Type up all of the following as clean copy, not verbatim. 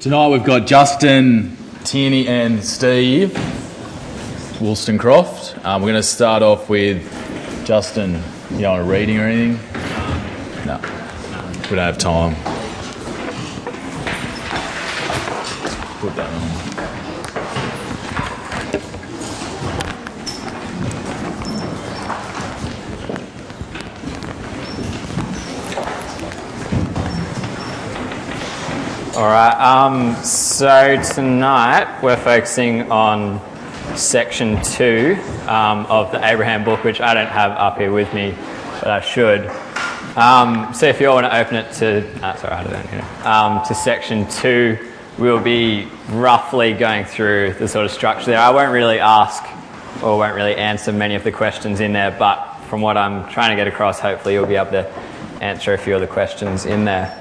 Tonight we've got Justin, Tierney and Steve Wollstonecroft. We're going to start off with Justin. You don't want a reading or anything? No. We don't have time. Put that on. All right, so tonight we're focusing on section 2 of the Abraham book, which I don't have up here with me, but I should. So if you all want to open it to section 2, we'll be roughly going through the sort of structure there. I won't really ask or won't really answer many of the questions in there, but from what I'm trying to get across, hopefully you'll be able to answer a few of the questions in there.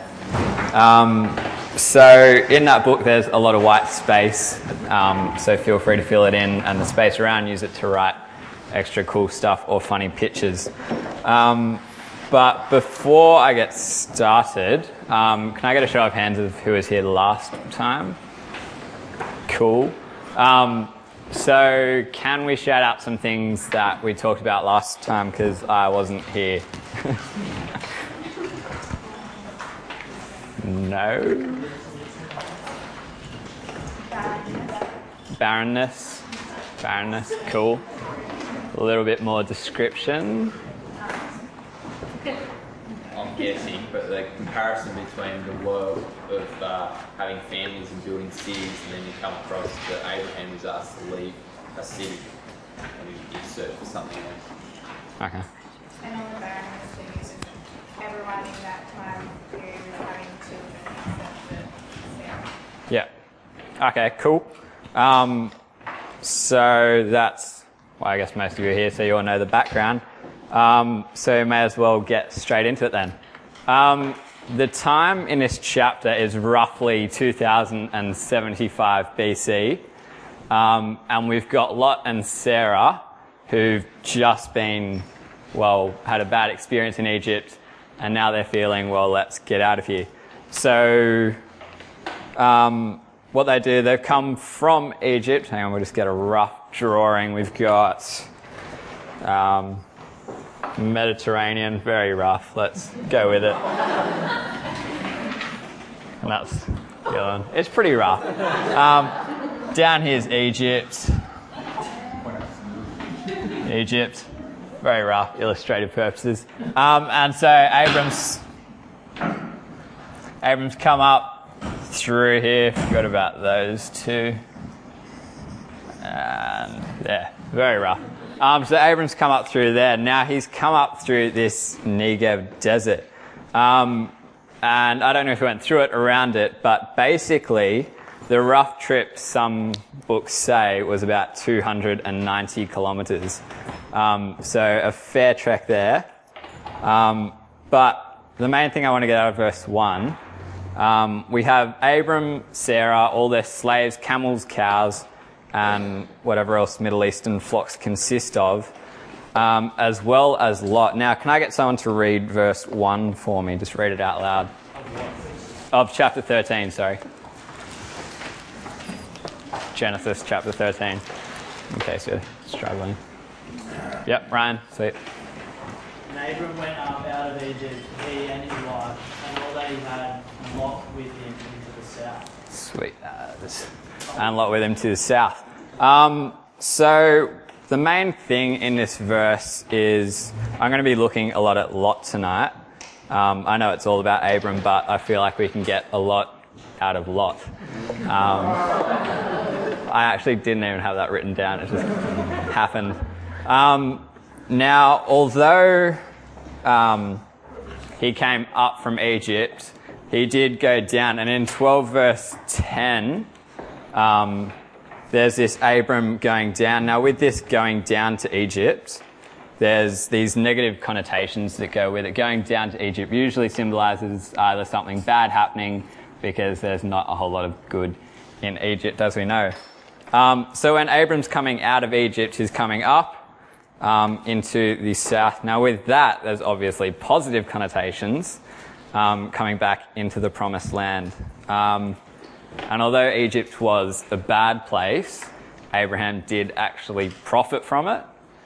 So in that book there's a lot of white space, so feel free to fill it in, and the space around, use it to write extra cool stuff or funny pictures. But before I get started, can I get a show of hands of who was here last time? Cool. So can we shout out some things that we talked about last time, because I wasn't here? No. Barrenness, cool. A little bit more description. I'm guessing, but the comparison between the world of having families and building cities, and then you come across that Abraham is asked to leave a city and you search for something else. Okay. And on the barrenness, the use of everyone in that time period was having children except for Sarah. Yeah. Okay, cool. So that's, well, I guess most of you are here, so you all know the background. So you may as well get straight into it then. The time in this chapter is roughly 2075 BC. And we've got Lot and Sarah, who've just been, had a bad experience in Egypt, and now they're feeling, let's get out of here. So, what they do, they've come from Egypt. Hang on, we'll just get a rough drawing. We've got Mediterranean, very rough. Let's go with it. And that's the other one. It's pretty rough. Down here's Egypt. Very rough, illustrative purposes. And so Abram's come up through here. Forgot about those two. And yeah, very rough. So Abram's come up through there. Now he's come up through this Negev desert. And I don't know if he went through it, around it, but basically the rough trip, some books say, was about 290 kilometres. So a fair trek there. But the main thing I want to get out of verse 1, we have Abram, Sarah, all their slaves, camels, cows, and whatever else Middle Eastern flocks consist of, as well as Lot. Now, can I get someone to read verse 1 for me? Just read it out loud. Of chapter 13, sorry. Genesis chapter 13, in case you're struggling. Yep, Ryan, sweet. And Abram went up out of Egypt, he and his wife, and all that he had, and Lot with him into the south. Sweet. And Lot with him to the south. So the main thing in this verse is, I'm going to be looking a lot at Lot tonight. I know it's all about Abram, but I feel like we can get a lot out of Lot. I actually didn't even have that written down. It just happened. Now, although he came up from Egypt, he did go down. And in 12 verse 10, there's this Abram going down. Now, with this going down to Egypt, there's these negative connotations that go with it. Going down to Egypt usually symbolises either something bad happening, because there's not a whole lot of good in Egypt, as we know. So when Abram's coming out of Egypt, he's coming up into the south. Now, with that, there's obviously positive connotations, coming back into the promised land. And although Egypt was a bad place, Abraham did actually profit from it.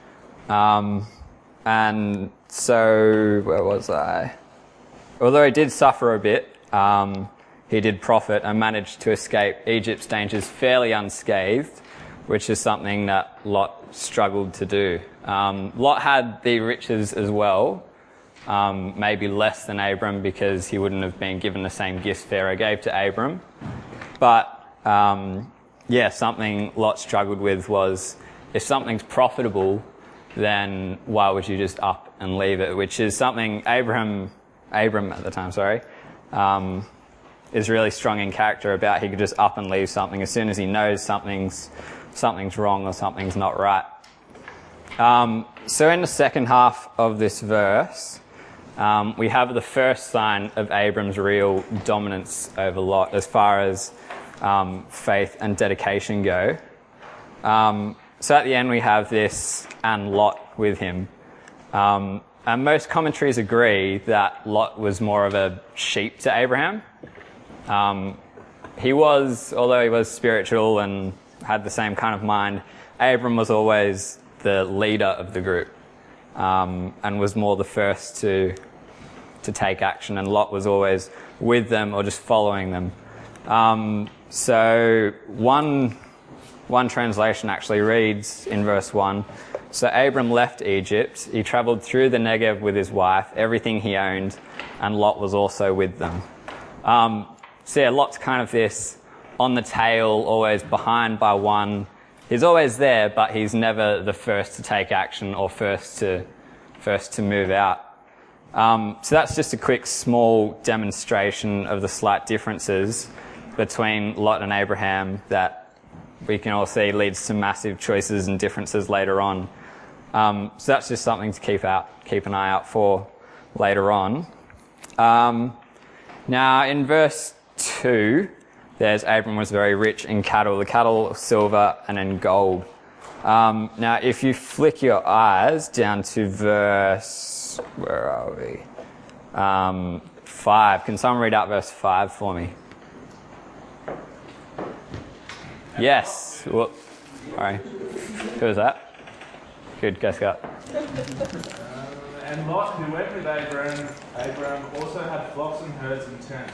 And so, where was I? Although he did suffer a bit, he did profit and managed to escape Egypt's dangers fairly unscathed, which is something that Lot struggled to do. Lot had the riches as well, maybe less than Abram because he wouldn't have been given the same gifts Pharaoh gave to Abram. But something Lot struggled with was, if something's profitable, then why would you just up and leave it? Which is something Abram at the time, is really strong in character about. He could just up and leave something as soon as he knows something's wrong or something's not right. So in the second half of this verse, we have the first sign of Abram's real dominance over Lot as far as faith and dedication go. So at the end we have this, and Lot with him. And most commentaries agree that Lot was more of a sheep to Abraham. Although he was spiritual and had the same kind of mind, Abram was always the leader of the group, and was more the first to take action, and Lot was always with them or just following them. So one translation actually reads in verse 1, so Abram left Egypt, he travelled through the Negev with his wife, everything he owned, and Lot was also with them. Lot's kind of this on the tail, always behind by one. He's always there, but he's never the first to take action or first to move out. So that's just a quick small demonstration of the slight differences between Lot and Abraham that we can all see leads to massive choices and differences later on. So that's just something to keep an eye out for later on. Now in verse 2, there's Abram was very rich in cattle, silver, and in gold. Now if you flick your eyes down to verse, where are we? 5. Can someone read out verse 5 for me? Yes. Whoop. Sorry. Who was that? Good, go Scott. And Lot, who went with Abram also had flocks and herds and tents.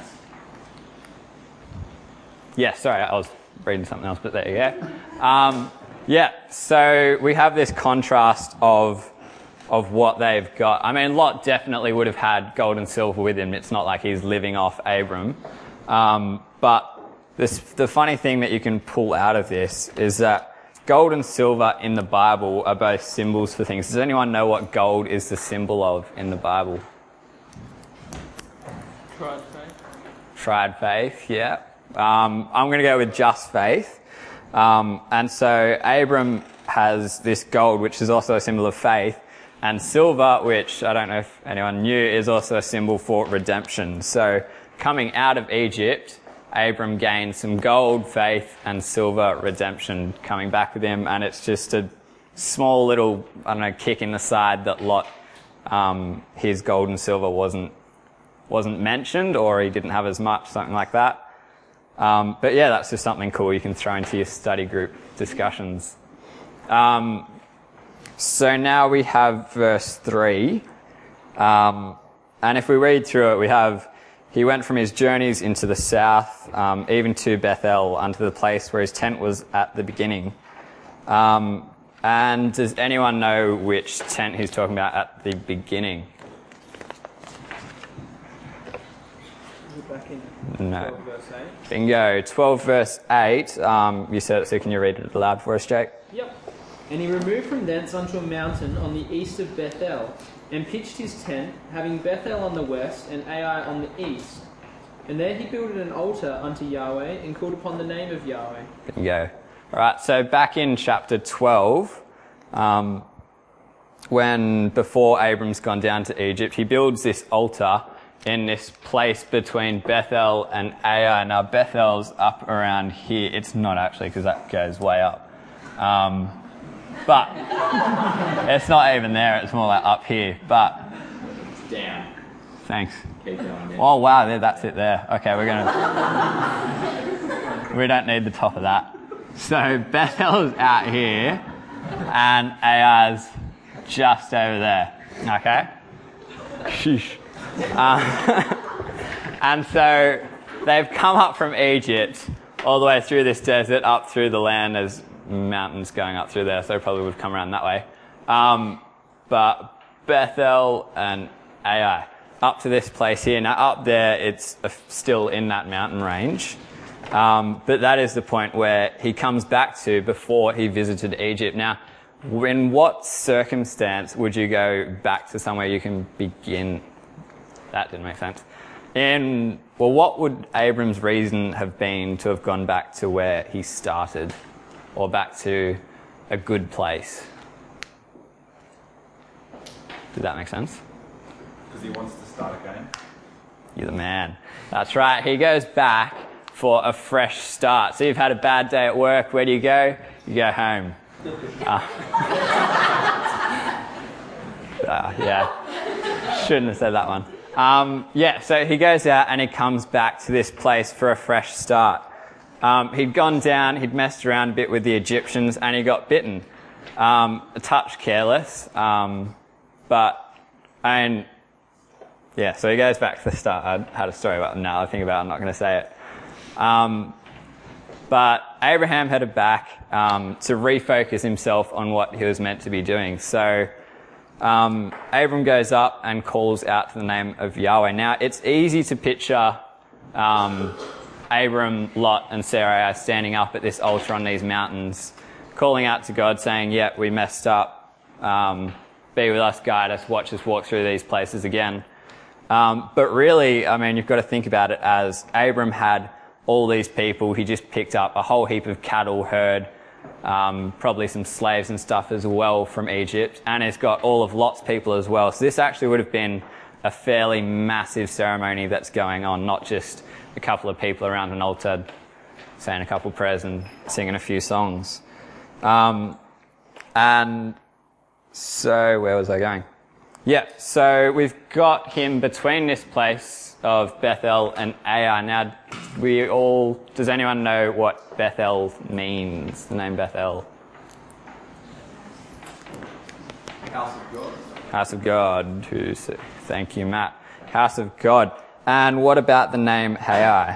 Yeah, sorry, I was reading something else, but there you go. So we have this contrast of what they've got. I mean, Lot definitely would have had gold and silver with him. It's not like he's living off Abram. But the funny thing that you can pull out of this is that gold and silver in the Bible are both symbols for things. Does anyone know what gold is the symbol of in the Bible? Tried faith. Tried faith, yeah. I'm going to go with just faith. And so Abram has this gold, which is also a symbol of faith, and silver, which I don't know if anyone knew, is also a symbol for redemption. So coming out of Egypt, Abram gained some gold, faith, and silver redemption coming back with him, and it's just a small little, kick in the side that Lot, his gold and silver wasn't mentioned, or he didn't have as much, something like that. But yeah, that's just something cool you can throw into your study group discussions. So now we have verse 3, and if we read through it, we have, he went from his journeys into the south, even to Bethel, unto the place where his tent was at the beginning. And does anyone know which tent he's talking about at the beginning? Back in No. 12 verse 8. Bingo. 12 verse 8. You said it, so can you read it aloud for us, Jake? Yep. And he removed from thence unto a mountain on the east of Bethel, and pitched his tent, having Bethel on the west and Ai on the east. And there he builded an altar unto Yahweh, and called upon the name of Yahweh. Bingo. All right, so back in chapter 12, before Abram's gone down to Egypt, he builds this altar in this place between Bethel and Ai. Now, Bethel's up around here. It's not actually, because that goes way up. But it's not even there. It's more like up here. But It's down. thanks. Keep going down. Oh, wow, that's it there. Okay, we're going to... We don't need the top of that. So Bethel's out here, and Ai's just over there. Okay? Sheesh. And so they've come up from Egypt all the way through this desert, up through the land. There's mountains going up through there, so they probably would come around that way. But Bethel and Ai up to this place here. Now up there, it's still in that mountain range. But that is the point where he comes back to before he visited Egypt. Now, in what circumstance would you go back to somewhere you can begin? That didn't make sense. What would Abram's reason have been to have gone back to where he started, or back to a good place? Did that make sense? Because he wants to start again. You're the man. That's right. He goes back for a fresh start. So you've had a bad day at work. Where do you go? You go home. Yeah. Shouldn't have said that one. So he goes out and he comes back to this place for a fresh start. He'd gone down, he'd messed around a bit with the Egyptians, and he got bitten. A touch careless, so he goes back to the start. I had a story about it now. I think about it, I'm not going to say it. But Abraham headed back to refocus himself on what he was meant to be doing. So Abram goes up and calls out to the name of Yahweh. Now, it's easy to picture Abram, Lot, and Sarai standing up at this altar on these mountains, calling out to God, saying, yeah, we messed up. Be with us, guide us, watch us walk through these places again. But really, I mean, you've got to think about it as Abram had all these people. He just picked up a whole heap of cattle, herd, probably some slaves and stuff as well from Egypt, and he's got all of Lot's people as well. So this actually would have been a fairly massive ceremony that's going on, not just a couple of people around an altar saying a couple prayers and singing a few songs. And so where was I going? Yeah, so we've got him between this place of Bethel and Ai. Now, does anyone know what Bethel means, the name Bethel? House of God. House of God. Thank you, Matt. House of God. And what about the name Ai?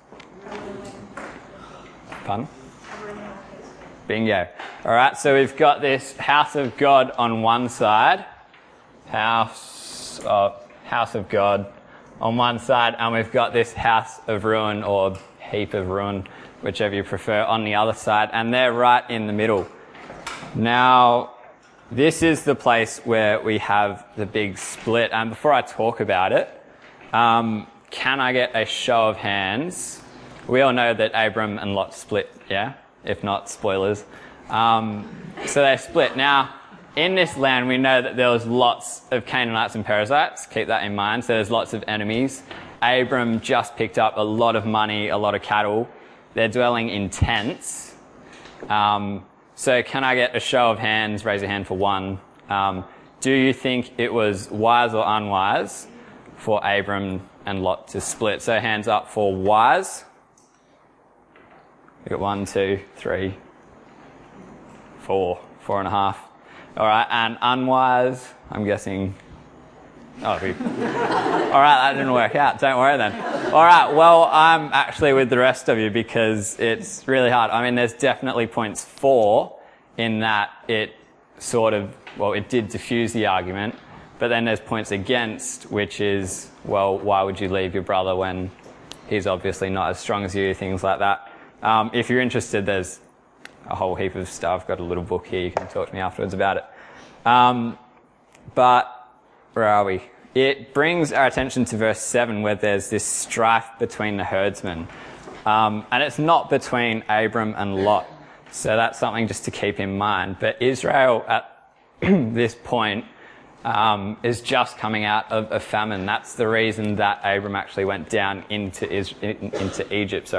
Pardon? Bingo. All right, so we've got this house of God on one side, house of God on one side, and we've got this house of ruin or heap of ruin, whichever you prefer, on the other side, and they're right in the middle. Now, this is the place where we have the big split, and before I talk about it, can I get a show of hands? We all know that Abram and Lot split, yeah? If not, spoilers. So they split. Now, in this land, we know that there was lots of Canaanites and Perizzites. Keep that in mind. So there's lots of enemies. Abram just picked up a lot of money, a lot of cattle. They're dwelling in tents. So can I get a show of hands? Raise your hand for one. Do you think it was wise or unwise for Abram and Lot to split? So hands up for wise. We got 1, 2, 3, 4, 4.5. All right, and unwise, I'm guessing. All right, that didn't work out. Don't worry then. All right, well, I'm actually with the rest of you because it's really hard. I mean, there's definitely points for in that it it did diffuse the argument, but then there's points against, which is, well, why would you leave your brother when he's obviously not as strong as you, things like that. If you're interested, there's a whole heap of stuff. I've got a little book here. You can talk to me afterwards about it. But where are we? It brings our attention to verse 7, where there's this strife between the herdsmen. And it's not between Abram and Lot. So that's something just to keep in mind. But Israel at this point is just coming out of a famine. That's the reason that Abram actually went down into Egypt.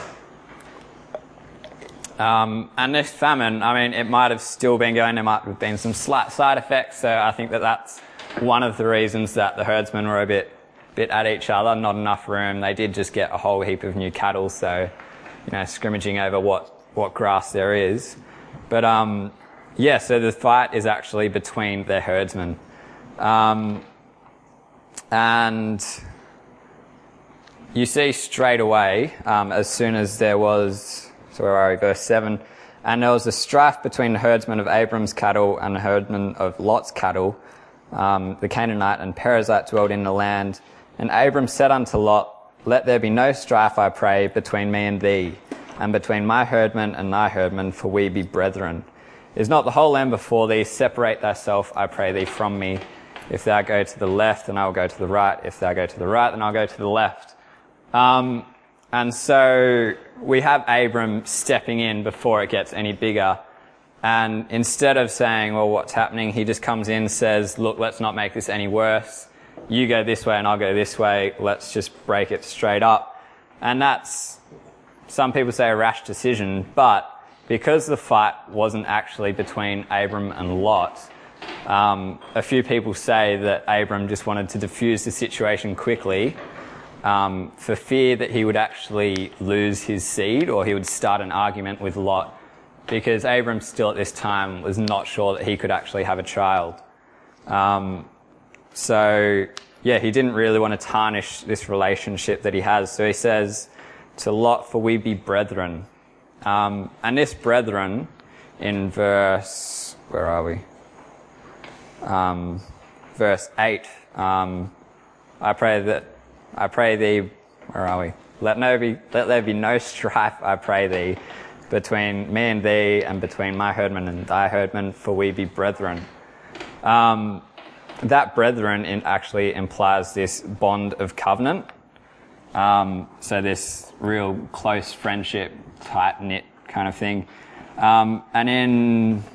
And this famine, I mean, it might have still been going. There might have been some slight side effects. So I think that that's one of the reasons that the herdsmen were a bit at each other, not enough room. They did just get a whole heap of new cattle, so scrimmaging over what grass there is. But so the fight is actually between their herdsmen. And you see straight away, as soon as there was, so where are we, verse 7, and there was a strife between the herdsmen of Abram's cattle and the herdsmen of Lot's cattle. The Canaanite and Perizzite dwelled in the land. And Abram said unto Lot, let there be no strife, I pray, between me and thee, and between my herdmen and thy herdmen, for we be brethren. Is not the whole land before thee? Separate thyself, I pray thee, from me. If thou go to the left, then I will go to the right. If thou go to the right, then I'll go to the left. And so we have Abram stepping in before it gets any bigger. And instead of saying, well, what's happening? He just comes in, says, look, let's not make this any worse. You go this way and I'll go this way. Let's just break it straight up. And that's, some people say, a rash decision. But because the fight wasn't actually between Abram and Lot, a few people say that Abram just wanted to diffuse the situation quickly, for fear that he would actually lose his seed or he would start an argument with Lot, because Abram still at this time was not sure that he could actually have a child. He didn't really want to tarnish this relationship that he has. So he says to Lot, for we be brethren. And this brethren in verse, where are we? Verse 8, I pray thee, where are we? Let there be no strife, I pray thee, between me and thee, and between my herdmen and thy herdmen, for we be brethren. That brethren actually implies this bond of covenant. So this real close friendship, tight-knit kind of thing. And in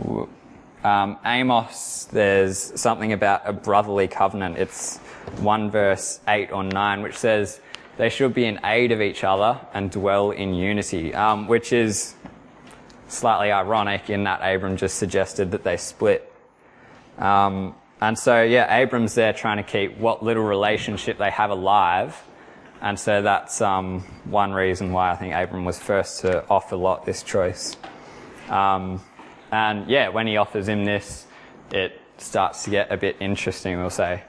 Amos, there's something about a brotherly covenant. It's 1 verse 8 or 9, which says they should be in aid of each other and dwell in unity, which is slightly ironic in that Abram just suggested that they split. And so, Abram's there trying to keep what little relationship they have alive. And so that's one reason why I think Abram was first to offer Lot this choice. When he offers him this, it starts to get a bit interesting, we'll say.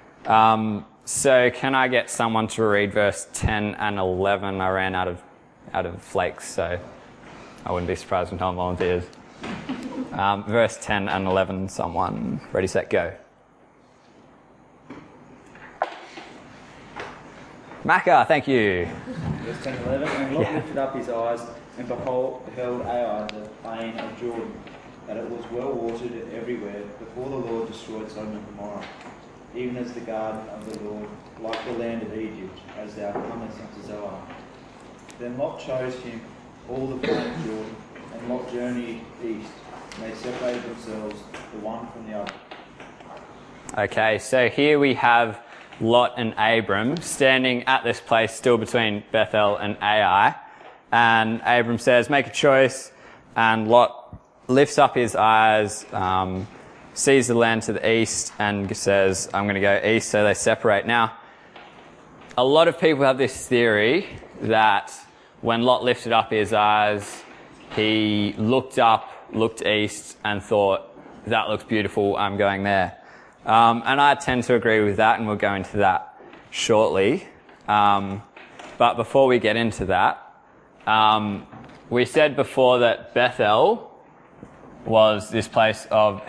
So can I get someone to read verse 10 and 11? I ran out of flakes, so I wouldn't be surprised when Tom volunteers. Verse 10 and 11, someone. Ready, set, go. Macca, thank you. Verse 10 and 11. And Lot lifted up his eyes, and beheld Ai, the plain of Jordan, that it was well watered everywhere, before the Lord destroyed Sodom and Gomorrah, even as the garden of the Lord, like the land of Egypt, as thou comest unto Zoar. Then Lot chose him all the plain of Jordan, and Lot journeyed east, and they separated themselves, the one from the other. Okay, so here we have Lot and Abram standing at this place, still between Bethel and Ai. And Abram says, make a choice. And Lot lifts up his eyes, sees the land to the east, and says, I'm going to go east. So they separate. Now, a lot of people have this theory that when Lot lifted up his eyes, he looked up, looked east, and thought, that looks beautiful, I'm going there. And I tend to agree with that, and we'll go into that shortly. But before we get into that, we said before that Bethel was this place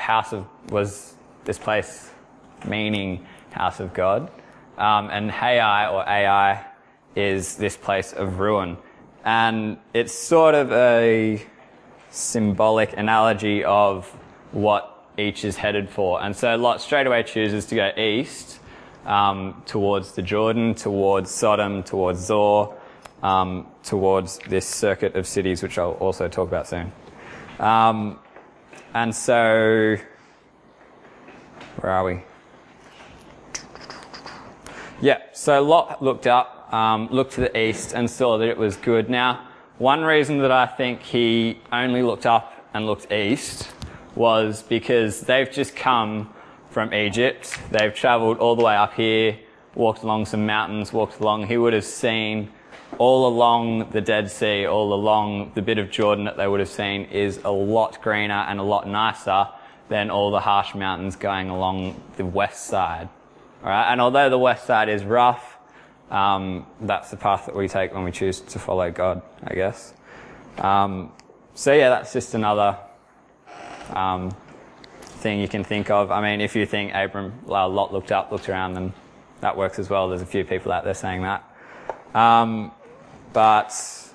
meaning house of God. And Hai or Ai is this place of ruin. And it's sort of a symbolic analogy of what each is headed for. And so Lot straight away chooses to go east, towards the Jordan, towards Sodom, towards Zoar, towards this circuit of cities, which I'll also talk about soon. And so, where are we? So Lot looked up, looked to the east, and saw that it was good. Now, one reason that I think he only looked up and looked east was because they've just come from Egypt. They've travelled all the way up here, walked along some mountains, walked along. He would have seen all along the Dead Sea, all along the bit of Jordan that they would have seen is a lot greener and a lot nicer than all the harsh mountains going along the west side. All right, and although the west side is rough, that's the path that we take when we choose to follow God, I guess. So yeah, that's just another thing you can think of. I mean, if you think Lot looked up, looked around, then that works as well. There's a few people out there saying that. But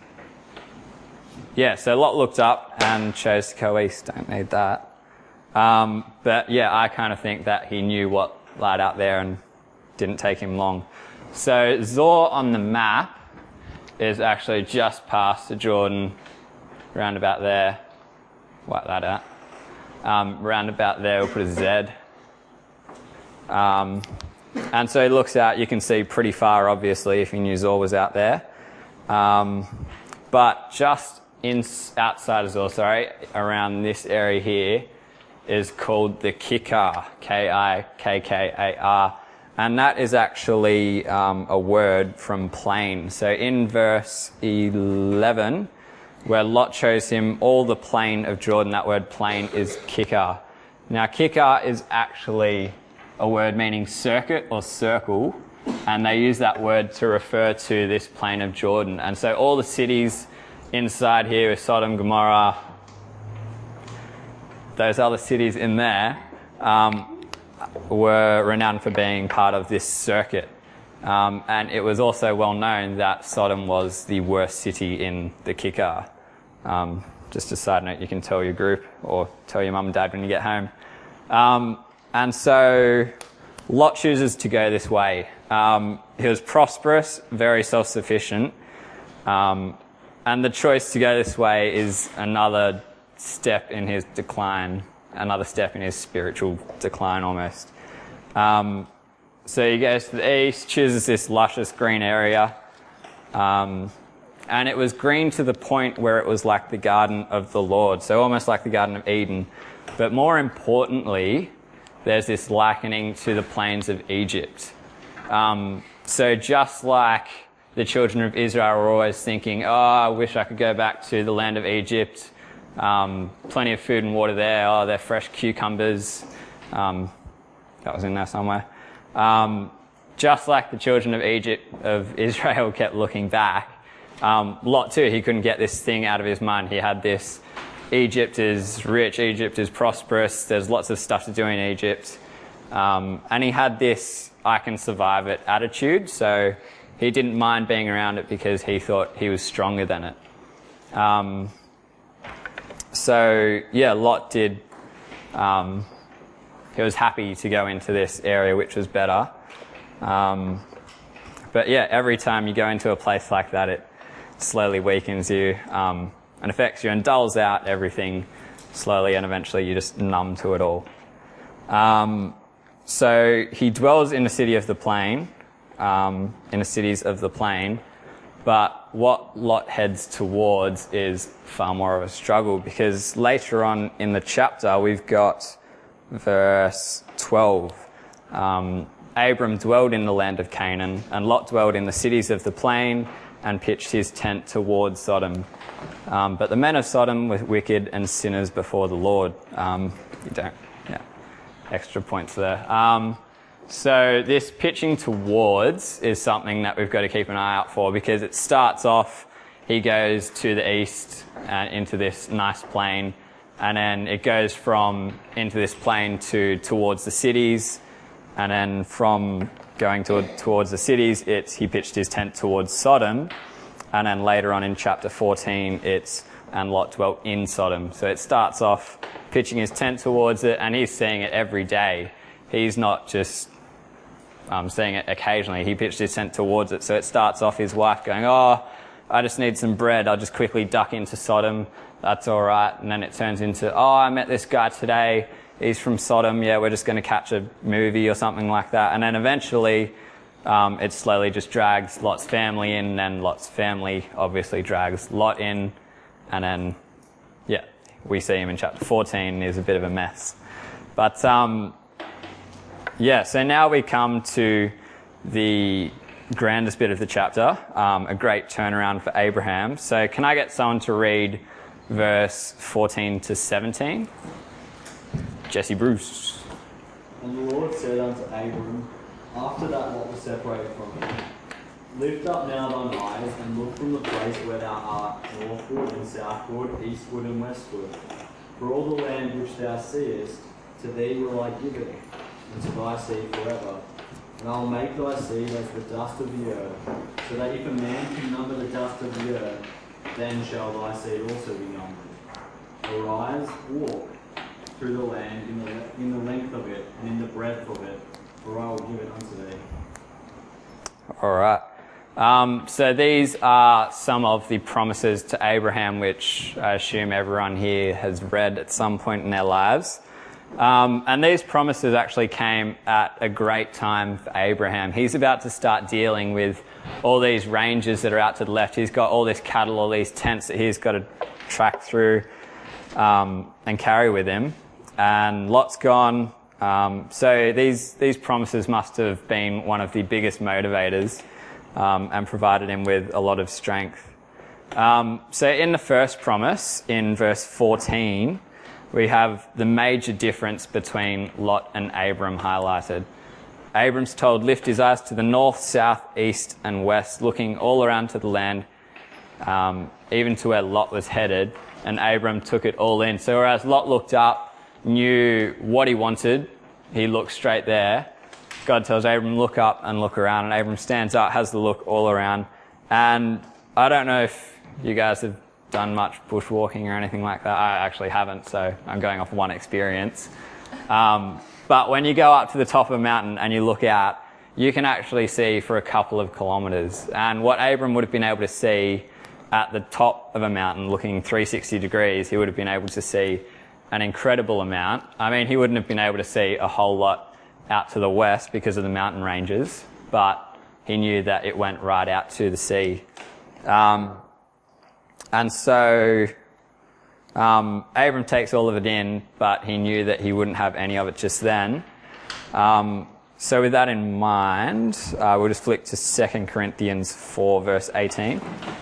yeah, so Lot looked up and chose to go east. Don't need that. But yeah, I kind of think that he knew what lied out there and didn't take him long. So Zoar on the map is actually just past the Jordan, round about there. Wipe that out. Round about there, we'll put a Z. And so he looks out, you can see pretty far, obviously, if he knew Zoar was out there. But just outside of Zoar, around this area here, is called the Kikkar, Kikkar, and that is actually a word from plain. So in verse 11, where Lot shows him all the plain of Jordan, that word plain is Kikkar. Now Kikkar is actually a word meaning circuit or circle, and they use that word to refer to this plain of Jordan. And so all the cities inside here is Sodom, Gomorrah, those other cities in there were renowned for being part of this circuit. And it was also well known that Sodom was the worst city in the Kikkar. Just a side note, you can tell your group or tell your mum and dad when you get home. And so Lot chooses to go this way. He was prosperous, very self-sufficient. And the choice to go this way is another step in his decline, another step in his spiritual decline almost. So he goes to the east, chooses this luscious green area, and it was green to the point where it was like the garden of the Lord, so almost like the Garden of Eden. But more importantly, there's this likening to the plains of Egypt. So just like the children of Israel were always thinking, I wish I could go back to the land of Egypt, plenty of food and water there, they're fresh cucumbers, that was in there somewhere. Just like the children of Israel kept looking back, Lot too, he couldn't get this thing out of his mind. He had this, Egypt is rich, Egypt is prosperous, there's lots of stuff to do in Egypt. And he had this I can survive it attitude, so he didn't mind being around it because he thought he was stronger than it. So yeah, Lot did, he was happy to go into this area which was better. But yeah, every time you go into a place like that, it slowly weakens you and affects you and dulls out everything slowly, and eventually you're just numb to it all. So he dwells in the city of the plain, in the cities of the plain, but what Lot heads towards is far more of a struggle, because later on in the chapter we've got verse 12. Abram dwelled in the land of Canaan, and Lot dwelled in the cities of the plain and pitched his tent towards Sodom. But the men of Sodom were wicked and sinners before the Lord. Extra points there. So this pitching towards is something that we've got to keep an eye out for, because it starts off, he goes to the east and into this nice plain, and then it goes from into this plain towards the cities, and then from going towards the cities, he pitched his tent towards Sodom, and then later on in chapter 14, and Lot dwelt in Sodom. So it starts off pitching his tent towards it, and he's seeing it every day. He's not just seeing it occasionally. He pitched his tent towards it. So it starts off his wife going, I just need some bread. I'll just quickly duck into Sodom. That's all right. And then it turns into, I met this guy today. He's from Sodom. Yeah, we're just going to catch a movie or something like that. And then eventually it slowly just drags Lot's family in, and then Lot's family obviously drags Lot in. And then, we see him in chapter 14 is a bit of a mess. But, so now we come to the grandest bit of the chapter, a great turnaround for Abraham. So can I get someone to read verse 14 to 17? Jesse Bruce. And the Lord said unto Abram, after that Lot was separated from him, lift up now thine eyes, and look from the place where thou art, northward and southward, eastward and westward. For all the land which thou seest, to thee will I give it, and to thy seed forever. And I will make thy seed as the dust of the earth, so that if a man can number the dust of the earth, then shall thy seed also be numbered. Arise, walk through the land in the length of it, and in the breadth of it, for I will give it unto thee. All right. So these are some of the promises to Abraham, which I assume everyone here has read at some point in their lives. And these promises actually came at a great time for Abraham. He's about to start dealing with all these ranges that are out to the left. He's got all this cattle, all these tents that he's got to track through and carry with him. And Lot's gone. So these promises must have been one of the biggest motivators and provided him with a lot of strength. So in the first promise, in verse 14, we have the major difference between Lot and Abram highlighted. Abram's told, lift his eyes to the north, south, east and west, looking all around to the land, even to where Lot was headed, and Abram took it all in. So whereas Lot looked up, knew what he wanted, he looked straight there. God tells Abram, look up and look around, and Abram stands up, has the look all around. And I don't know if you guys have done much bushwalking or anything like that. I actually haven't, so I'm going off one experience. But when you go up to the top of a mountain and you look out, you can actually see for a couple of kilometres. And what Abram would have been able to see at the top of a mountain, looking 360 degrees, he would have been able to see an incredible amount. I mean, he wouldn't have been able to see a whole lot out to the west because of the mountain ranges, but he knew that it went right out to the sea. And so Abram takes all of it in, but he knew that he wouldn't have any of it just then. So with that in mind, we'll just flick to 2 Corinthians 4, verse 18.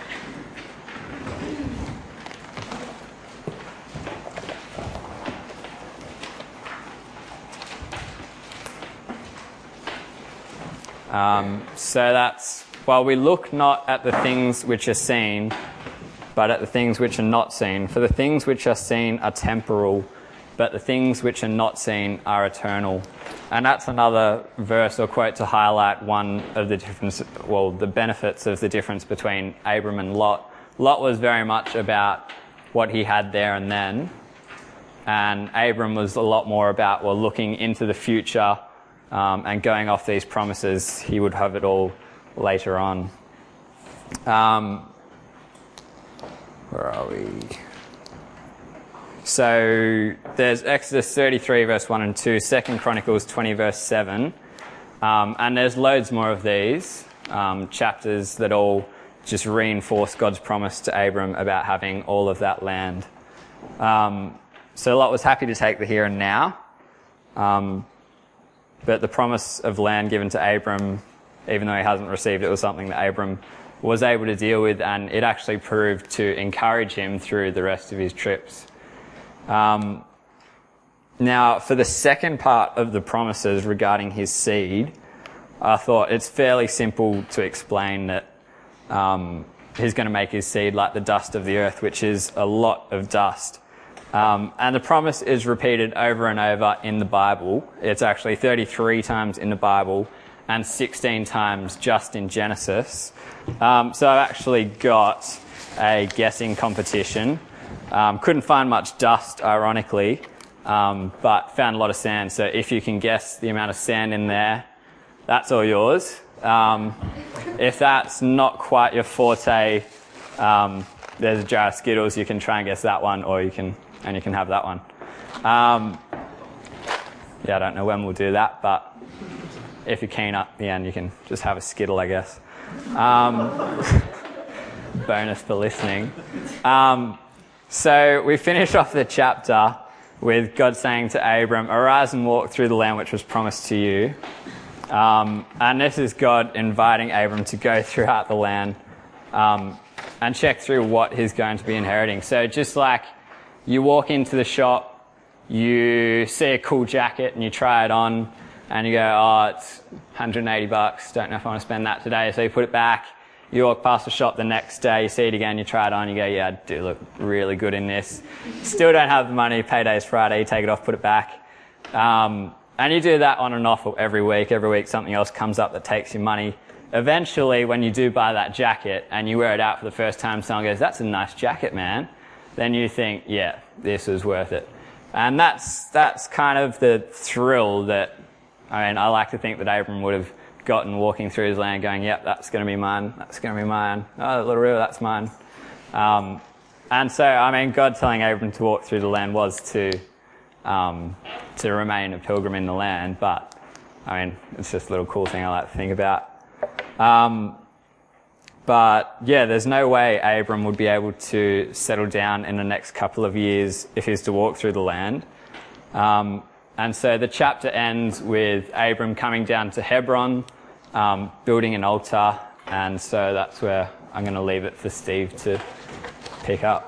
So that's, while we look not at the things which are seen, but at the things which are not seen. For the things which are seen are temporal, but the things which are not seen are eternal. And that's another verse or quote to highlight one of the difference, well, the benefits of the difference between Abram and Lot. Lot was very much about what he had there and then, and Abram was a lot more about, well, looking into the future and going off these promises. He would have it all later on. Where are we? So there's Exodus 33 verse 1 and 2, 2 Chronicles 20 verse 7, and there's loads more of these chapters that all just reinforce God's promise to Abram about having all of that land. So Lot was happy to take the here and now, but the promise of land given to Abram, even though he hasn't received it, was something that Abram was able to deal with, and it actually proved to encourage him through the rest of his trips. Now, for the second part of the promises regarding his seed, I thought it's fairly simple to explain that he's going to make his seed like the dust of the earth, which is a lot of dust. And the promise is repeated over and over in the Bible. It's actually 33 times in the Bible and 16 times just in Genesis. So I've actually got a guessing competition. Couldn't find much dust, ironically, but found a lot of sand. So if you can guess the amount of sand in there, that's all yours. If that's not quite your forte, there's a jar of Skittles. You can try and guess that one, or you can have that one. Yeah, I don't know when we'll do that, but if you're keen at the end, you can just have a Skittle, I guess. Bonus for listening. So we finish off the chapter with God saying to Abram, arise and walk through the land which was promised to you. And this is God inviting Abram to go throughout the land and check through what he's going to be inheriting. So just like you walk into the shop, you see a cool jacket and you try it on and you go, oh, it's 180 bucks. Don't know if I want to spend that today. So you put it back. You walk past the shop the next day, you see it again, you try it on, you go, yeah, I do look really good in this. Still don't have the money, payday's Friday, you take it off, put it back. And you do that on and off every week. Every week something else comes up that takes your money. Eventually, when you do buy that jacket and you wear it out for the first time, someone goes, that's a nice jacket, man. Then you think, yeah, this is worth it. And that's kind of the thrill that, I like to think that Abram would have gotten walking through his land going, yep, that's going to be mine, that's going to be mine, oh, that little river, that's mine. And so, God telling Abram to walk through the land was to remain a pilgrim in the land, but, it's just a little cool thing I like to think about. But, yeah, there's no way Abram would be able to settle down in the next couple of years if he's to walk through the land. And so the chapter ends with Abram coming down to Hebron, building an altar, and so that's where I'm going to leave it for Steve to pick up.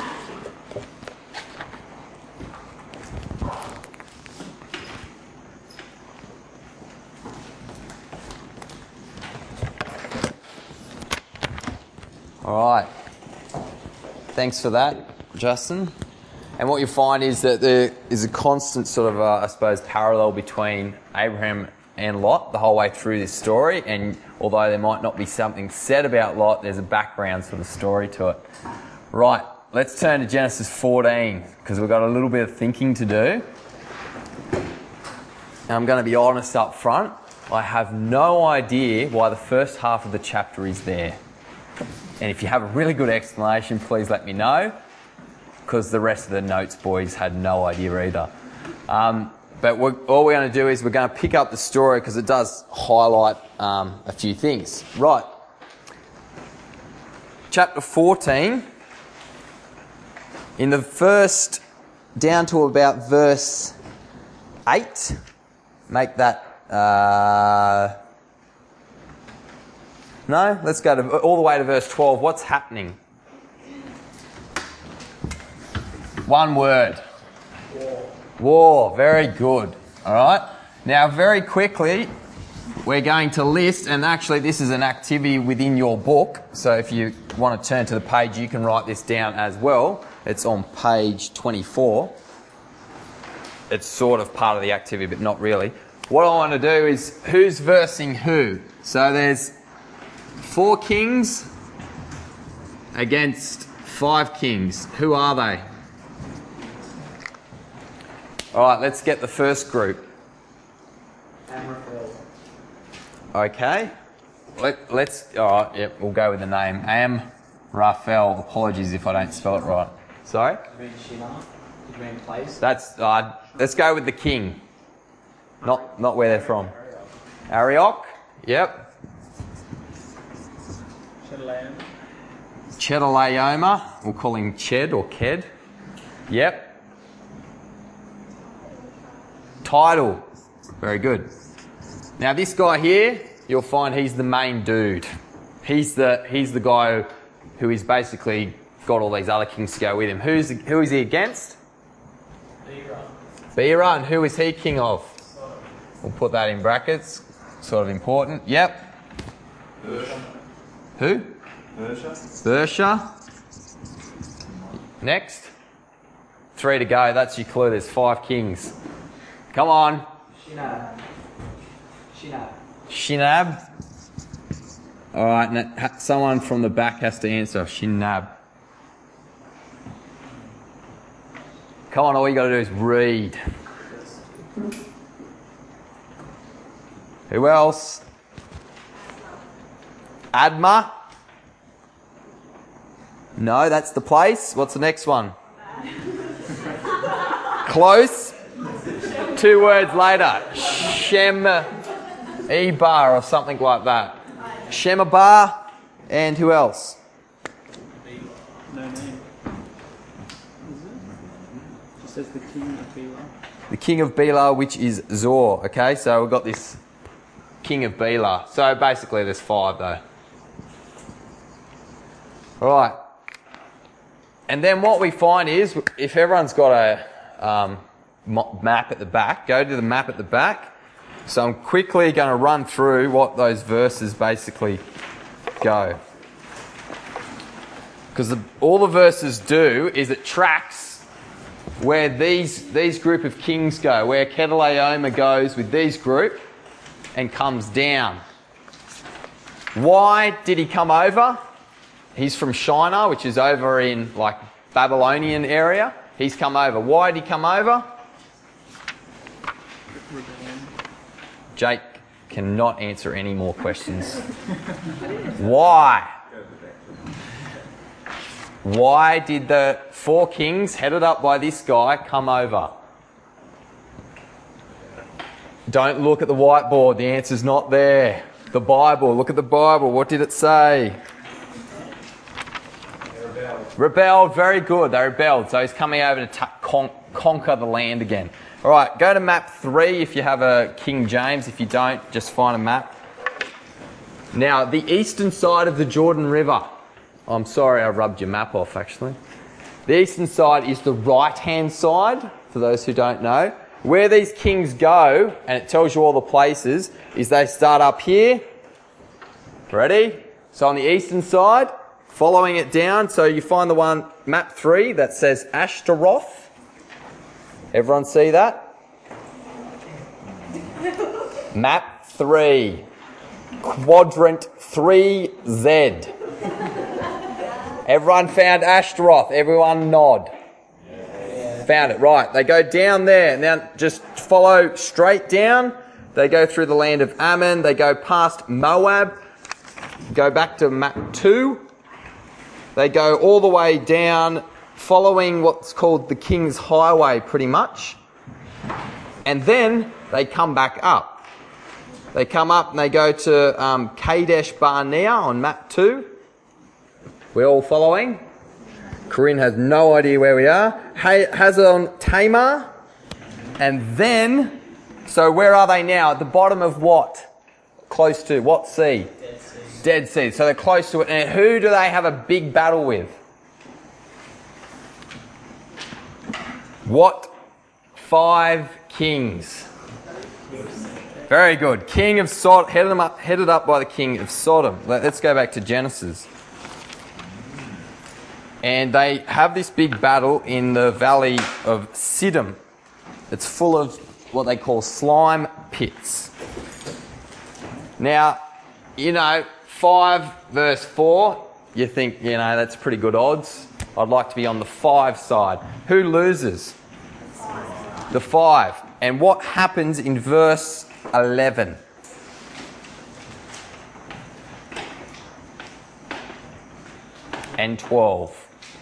All right. Thanks for that, Justin. And what you find is that there is a constant sort of, parallel between Abraham and Lot the whole way through this story. And although there might not be something said about Lot, there's a background sort of story to it. Right, let's turn to Genesis 14 because we've got a little bit of thinking to do. And I'm going to be honest up front. I have no idea why the first half of the chapter is there. And if you have a really good explanation, please let me know, because the rest of the notes boys had no idea either. But all we're going to do is we're going to pick up the story because it does highlight a few things. Right. Chapter 14, in the first, down to about verse 8, make that... No, let's go to all the way to verse 12. What's happening? One word. War. Very good. All right. Now, very quickly, we're going to list, and actually this is an activity within your book, so if you want to turn to the page, you can write this down as well. It's on page 24. It's sort of part of the activity, but not really. What I want to do is, who's versing who? So there's 4 kings against 5 kings. Who are they? All right, let's get the first group. Amraphel. Okay. Let's. All right. Yep. We'll go with the name Amraphel. Apologies if I don't spell it right. Sorry. You mean Shinar? You mean place? That's. Let's go with the king. Not where they're from. Arioch. Yep. Chedorlaomer. We'll call him Ched or Ked. Yep. Title. Very good. Now this guy here, you'll find he's the main dude. He's the guy who is basically got all these other kings to go with him. Who is he against? Bera. And who is he king of? We'll put that in brackets. Sort of important. Yep. Bersha. Who? Bersha. Next. 3 to go. That's your clue. There's 5 kings. Come on. Shinab. All right. Now, someone from the back has to answer. Shinab. Come on. All you got to do is read. Who else? Adma. No, that's the place. What's the next one? Close. 2 words later. Shem-Ebar or something like that. Shem-Ebar. And who else? No name. Is it? Just says the king of Bela. The king of Bela, which is Zor. Okay, so we've got this king of Bela. So basically there's 5 though. Alright. And then what we find is, if everyone's got a map at the back, go to the map at the back. So I'm quickly going to run through what those verses basically go. Because all the verses do is it tracks where these group of kings go, where Kedorlaomer goes with these group and comes down. Why did he come over? He's from Shinar, which is over in like Babylonian area. He's come over. Why did he come over? Jake cannot answer any more questions. Why? Why did the 4 kings, headed up by this guy, come over? Don't look at the whiteboard. The answer's not there. The Bible. Look at the Bible. What did it say? Rebelled, very good. They rebelled. So he's coming over to conquer the land again. All right, go to map 3 if you have a King James. If you don't, just find a map. Now, the eastern side of the Jordan River. I'm sorry I rubbed your map off, actually. The eastern side is the right-hand side, for those who don't know. Where these kings go, and it tells you all the places, is they start up here. Ready? So on the eastern side, following it down, so you find the one, map 3, that says Ashtaroth. Everyone see that? Map 3. Quadrant 3Z. Everyone found Ashtaroth. Everyone nod. Found it. Right. They go down there. Now just follow straight down. They go through the land of Ammon. They go past Moab. Go back to map 2. They go all the way down, following what's called the King's Highway, pretty much. And then they come back up. They come up and they go to Kadesh Barnea on map 2. We're all following? Corinne has no idea where we are. Hazon Tamar. And then, so where are they now? At the bottom of what? Close to what sea? Dead Sea. Dead Sea. So they're close to it. And who do they have a big battle with? What 5 kings? Very good. King of Sodom, headed up by the king of Sodom. Let's go back to Genesis. And they have this big battle in the valley of Siddim. It's full of what they call slime pits. Now, 5 verse 4, you think, that's pretty good odds. I'd like to be on the 5 side. Who loses? The 5. And what happens in verse 11? And 12.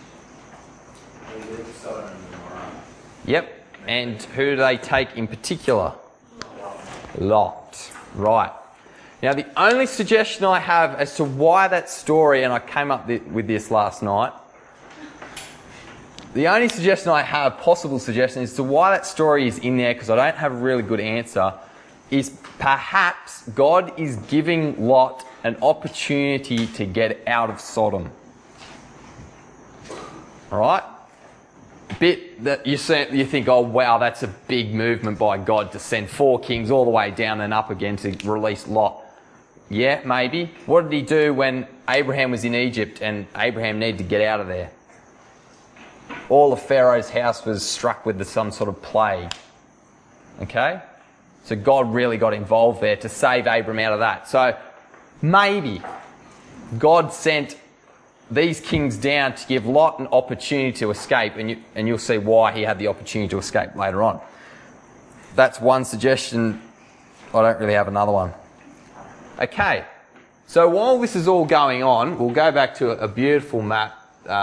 Yep. And who do they take in particular? Lot. Right. Now, the only suggestion I have as to why that story, and I came up with this last night, the only suggestion I have, possible suggestion, as to why that story is in there, because I don't have a really good answer, is perhaps God is giving Lot an opportunity to get out of Sodom. All right? Bit that you think, oh wow, that's a big movement by God to send 4 kings all the way down and up again to release Lot. Yeah, maybe. What did he do when Abraham was in Egypt and Abraham needed to get out of there? All of Pharaoh's house was struck with some sort of plague. Okay? So God really got involved there to save Abraham out of that. So maybe God sent these kings down to give Lot an opportunity to escape, and you'll see why he had the opportunity to escape later on. That's one suggestion. I don't really have another one. Okay, so while this is all going on, we'll go back to a beautiful map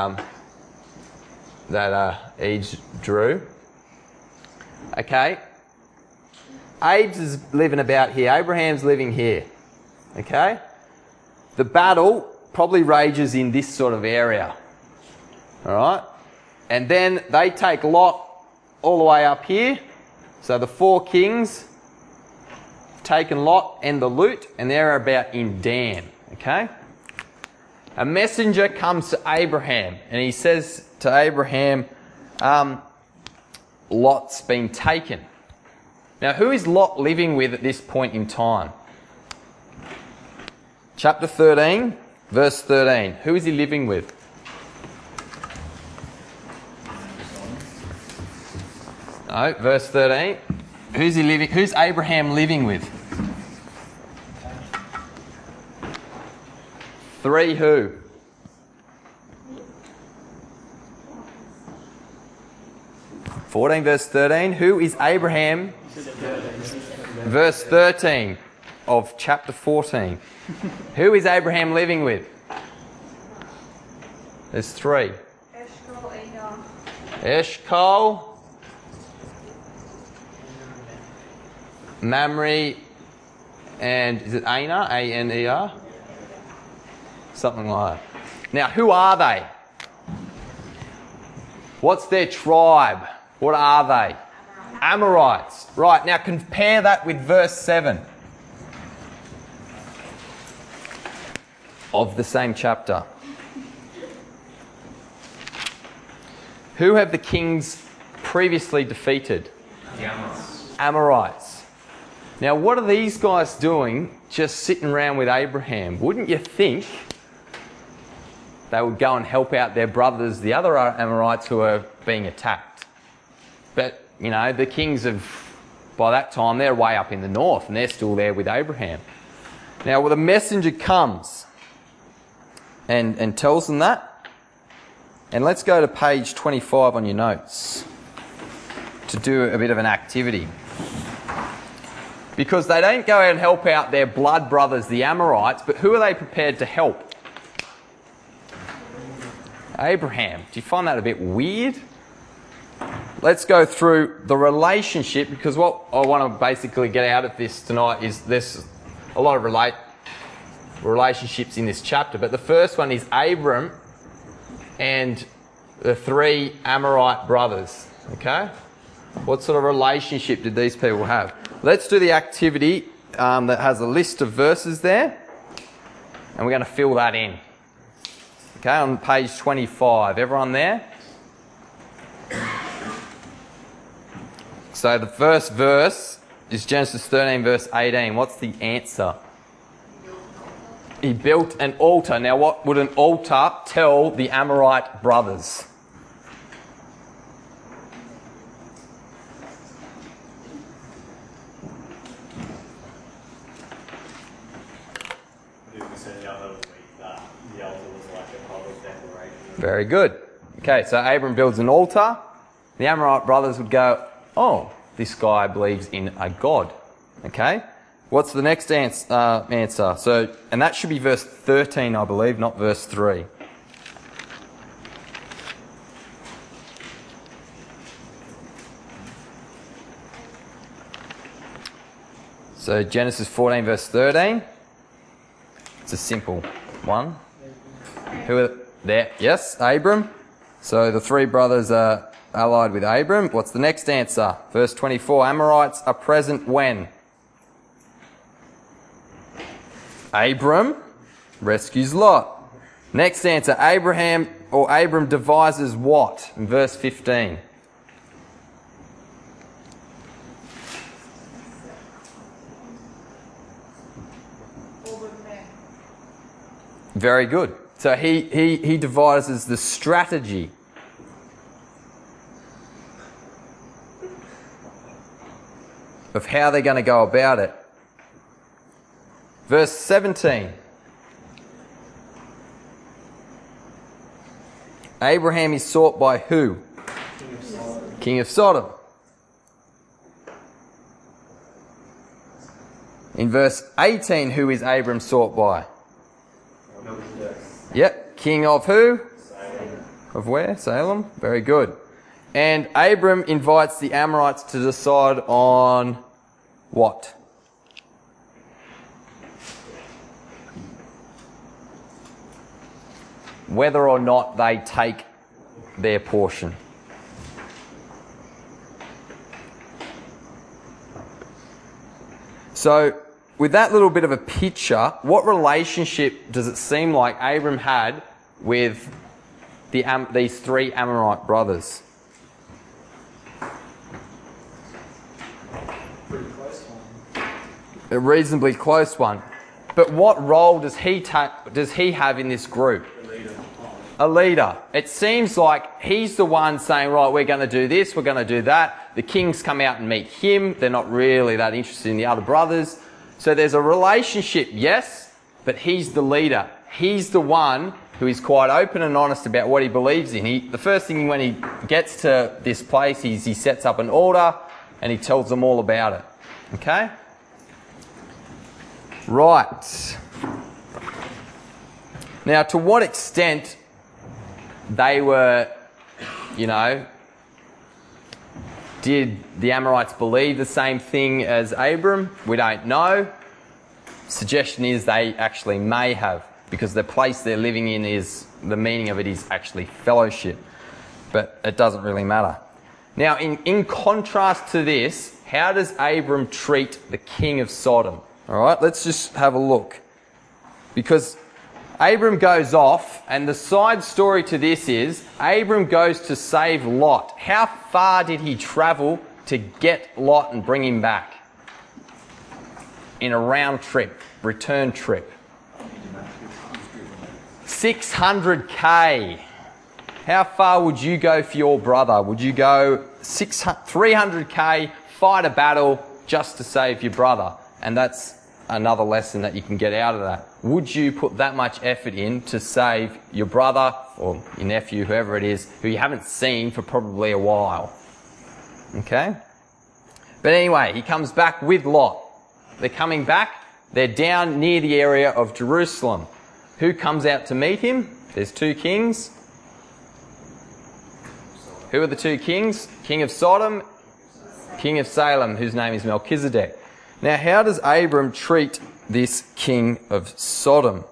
that Eads drew. Okay, Eads is living about here. Abraham's living here. Okay, the battle probably rages in this sort of area. All right, and then they take Lot all the way up here. So the 4 kings taken Lot and the loot, and they're about in Dan. Okay? A messenger comes to Abraham, and he says to Abraham, Lot's been taken. Now, who is Lot living with at this point in time? Chapter 13, verse 13. Who is he living with? No, verse 13. Who's Abraham living with? 3 who? Verse 13. Who is Abraham? Verse 13 of chapter 14. Who is Abraham living with? There's 3. Eshcol, Edom. Eshcol, Mamre, and is it Aner? A-N-E-R? Something like that. Now, who are they? What's their tribe? What are they? Amorites. Right, now compare that with verse 7 of the same chapter. Who have the kings previously defeated? The Amorites. Amorites. Now, what are these guys doing just sitting around with Abraham? Wouldn't you think they would go and help out their brothers, the other Amorites who are being attacked? But, you know, the kings of, by that time, they're way up in the north and they're still there with Abraham. Now, well, the messenger comes and tells them that. And let's go to page 25 on your notes to do a bit of an activity. Because they don't go and help out their blood brothers, the Amorites, but who are they prepared to help? Abraham. Do you find that a bit weird? Let's go through the relationship, because what I want to basically get out of this tonight is there's a lot of relationships in this chapter, but the first one is Abram and the 3 Amorite brothers. Okay? What sort of relationship did these people have? Let's do the activity that has a list of verses there, and we're going to fill that in. Okay, on page 25. Everyone there? So the first verse is Genesis 13, verse 18. What's the answer? He built an altar. Now, what would an altar tell the Amorite brothers? Very good. Okay, so Abram builds an altar. The Amorite brothers would go, oh, this guy believes in a god. Okay? What's the next answer? So, and that should be verse 13, I believe, not verse 3. So Genesis 14, verse 13. It's a simple one. Who are there? Yes, Abram. So the 3 brothers are allied with Abram. What's the next answer? Verse 24. Amorites are present when? Abram rescues Lot. Next answer. Abram devises what? In verse 15. Very good. So he devises the strategy. Of how they're going to go about it. Verse 17. Abraham is sought by who? King of Sodom. In verse 18, who is Abram sought by? Yep. King of who? Salem. Of where? Salem. Very good. And Abram invites the Amorites to decide on what? Whether or not they take their portion. So, with that little bit of a picture, what relationship does it seem like Abram had with these three Amorite brothers? Pretty close one. A reasonably close one. But what role does he have in this group? A leader. It seems like he's the one saying, right, we're going to do this, we're going to do that. The kings come out and meet him. They're not really that interested in the other brothers. So there's a relationship, yes, but he's the leader. He's the one who is quite open and honest about what he believes in. The first thing when he gets to this place is he sets up an altar and he tells them all about it. Okay? Right. Now, to what extent they were, did the Amorites believe the same thing as Abram? We don't know. Suggestion is they actually may have, because the place they're living in is, the meaning of it is actually fellowship. But it doesn't really matter. Now, in contrast to this, how does Abram treat the king of Sodom? All right, let's just have a look. Because Abram goes off, and the side story to this is Abram goes to save Lot. How far did he travel to get Lot and bring him back? In a round trip, return trip. 600k. How far would you go for your brother? Would you go 300k, fight a battle just to save your brother? And that's another lesson that you can get out of that. Would you put that much effort in to save your brother or your nephew, whoever it is, who you haven't seen for probably a while? Okay? But anyway, he comes back with Lot. They're coming back. They're down near the area of Jerusalem. Who comes out to meet him? There's two kings. Who are the two kings? King of Sodom, king of Salem, whose name is Melchizedek. Now, how does Abram treat this king of Sodom?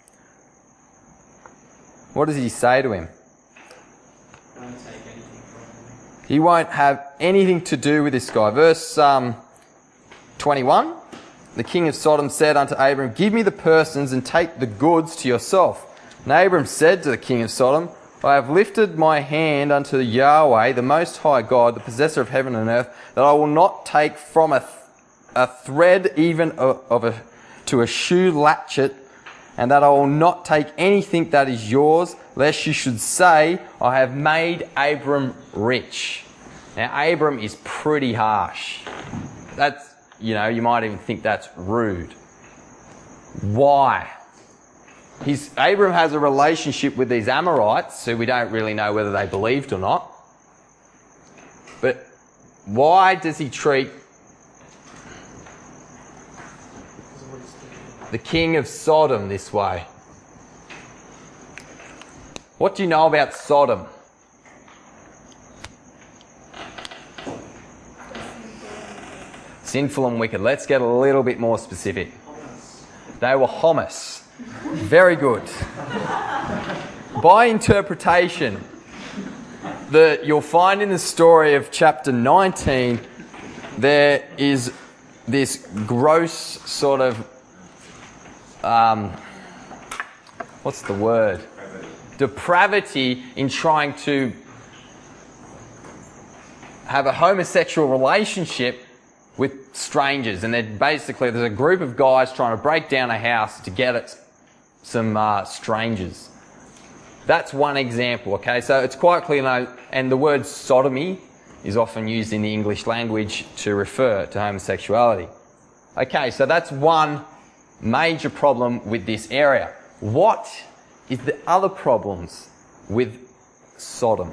What does he say to him? Won't take anything from him. He won't have anything to do with this guy. Verse 21. The king of Sodom said unto Abram, give me the persons and take the goods to yourself. And Abram said to the king of Sodom, I have lifted my hand unto Yahweh, the Most High God, the possessor of heaven and earth, that I will not take from a thread even to a shoe latchet, and that I will not take anything that is yours, lest you should say, I have made Abram rich. Now, Abram is pretty harsh. That's, you might even think that's rude. Why? Abram has a relationship with these Amorites, who we don't really know whether they believed or not. But why does he treat the king of Sodom this way? What do you know about Sodom? Sinful and wicked. Let's get a little bit more specific. They were homos. Very good. By interpretation, you'll find in the story of chapter 19, there is this gross sort of, what's the word? Depravity in trying to have a homosexual relationship with strangers. And there's a group of guys trying to break down a house to get at some strangers. That's one example, okay? So it's quite clear, and the word sodomy is often used in the English language to refer to homosexuality. Okay, so that's one major problem with this area. What is the other problems with Sodom?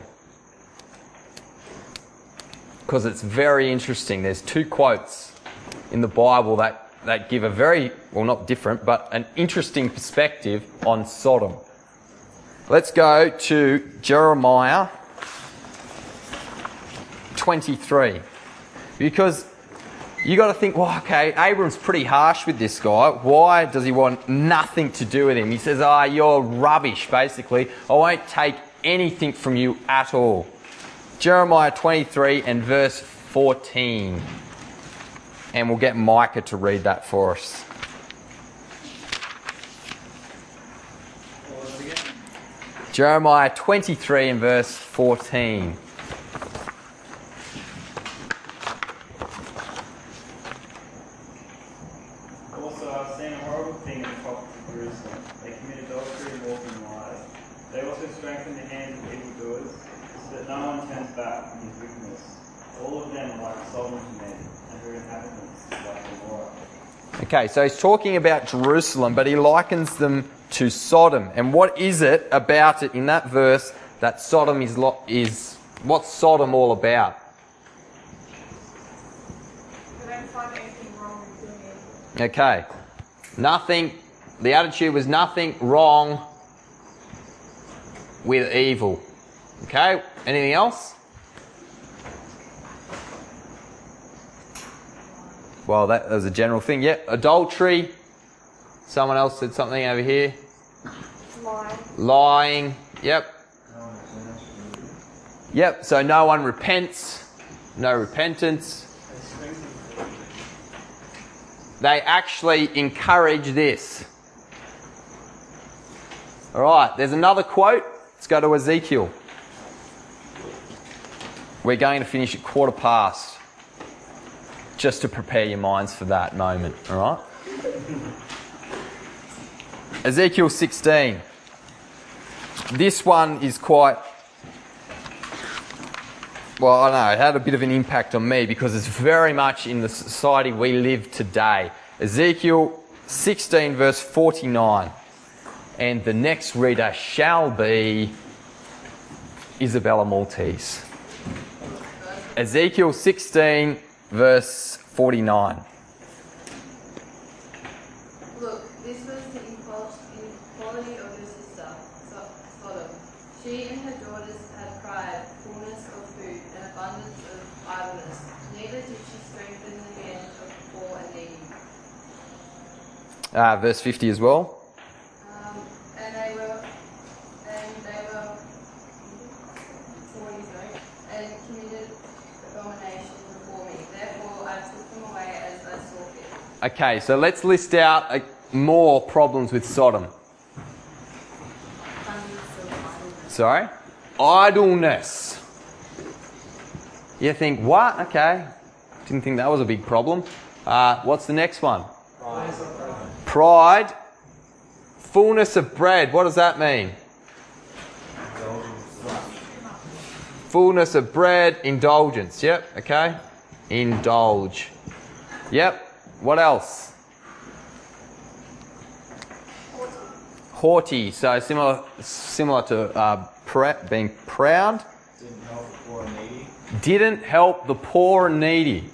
Because it's very interesting. There's two quotes in the Bible that give a very, well, not different, but an interesting perspective on Sodom. Let's go to Jeremiah 23. Because you got to think, well, okay, Abram's pretty harsh with this guy. Why does he want nothing to do with him? He says, you're rubbish, basically. I won't take anything from you at all. Jeremiah 23 and verse 14. And we'll get Micah to read that for us. Jeremiah 23 and verse 14. Also, I've seen a horrible thing in the prophets of Jerusalem. They commit adultery and walk in lies. They also strengthen the hands of evildoers, so that no one turns back from his wickedness. All of them are like Solomon's men, and her inhabitants like Gomorrah. Okay, so he's talking about Jerusalem, but he likens them to Sodom. And what is it about it in that verse that Sodom is what's Sodom all about? I don't find anything wrong with doing it. Okay. Nothing, the attitude was nothing wrong with evil. Okay, anything else? Well, that was a general thing. Yep, adultery. Someone else said something over here. Lying. Yep. Yep, so no one repents. No repentance. They actually encourage this. All right, there's another quote. Let's go to Ezekiel. We're going to finish at 1:15. Just to prepare your minds for that moment, all right? Ezekiel 16. This one is quite... Well, I know, it had a bit of an impact on me because it's very much in the society we live today. Ezekiel 16 verse 49. And the next reader shall be Isabella Maltese. Ezekiel 16 verse 49. Look, this was the inequality of your sister, Sodom. She and her daughters had pride, fullness of food, and abundance of idleness. Neither did she strengthen the hand of the poor and needy. Verse 50 as well. And they were and committed abomination before me. Therefore I took them away as I saw fit. Okay, so let's list out more problems with Sodom. Sorry? Idleness. You think, what? Okay. Didn't think that was a big problem. What's the next one? Pride. Fullness of bread. What does that mean? Fullness of bread. Indulgence. Yep. Okay. Indulge. Yep. What else? Haughty. So similar to being proud. Didn't help the poor and needy.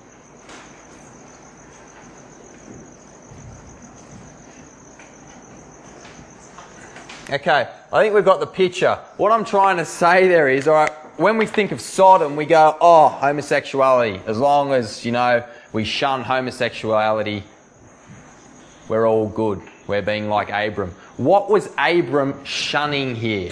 Okay, I think we've got the picture. What I'm trying to say there is, all right, when we think of Sodom, we go, oh, homosexuality. As long as, we shun homosexuality, we're all good. We're being like Abram. What was Abram shunning here?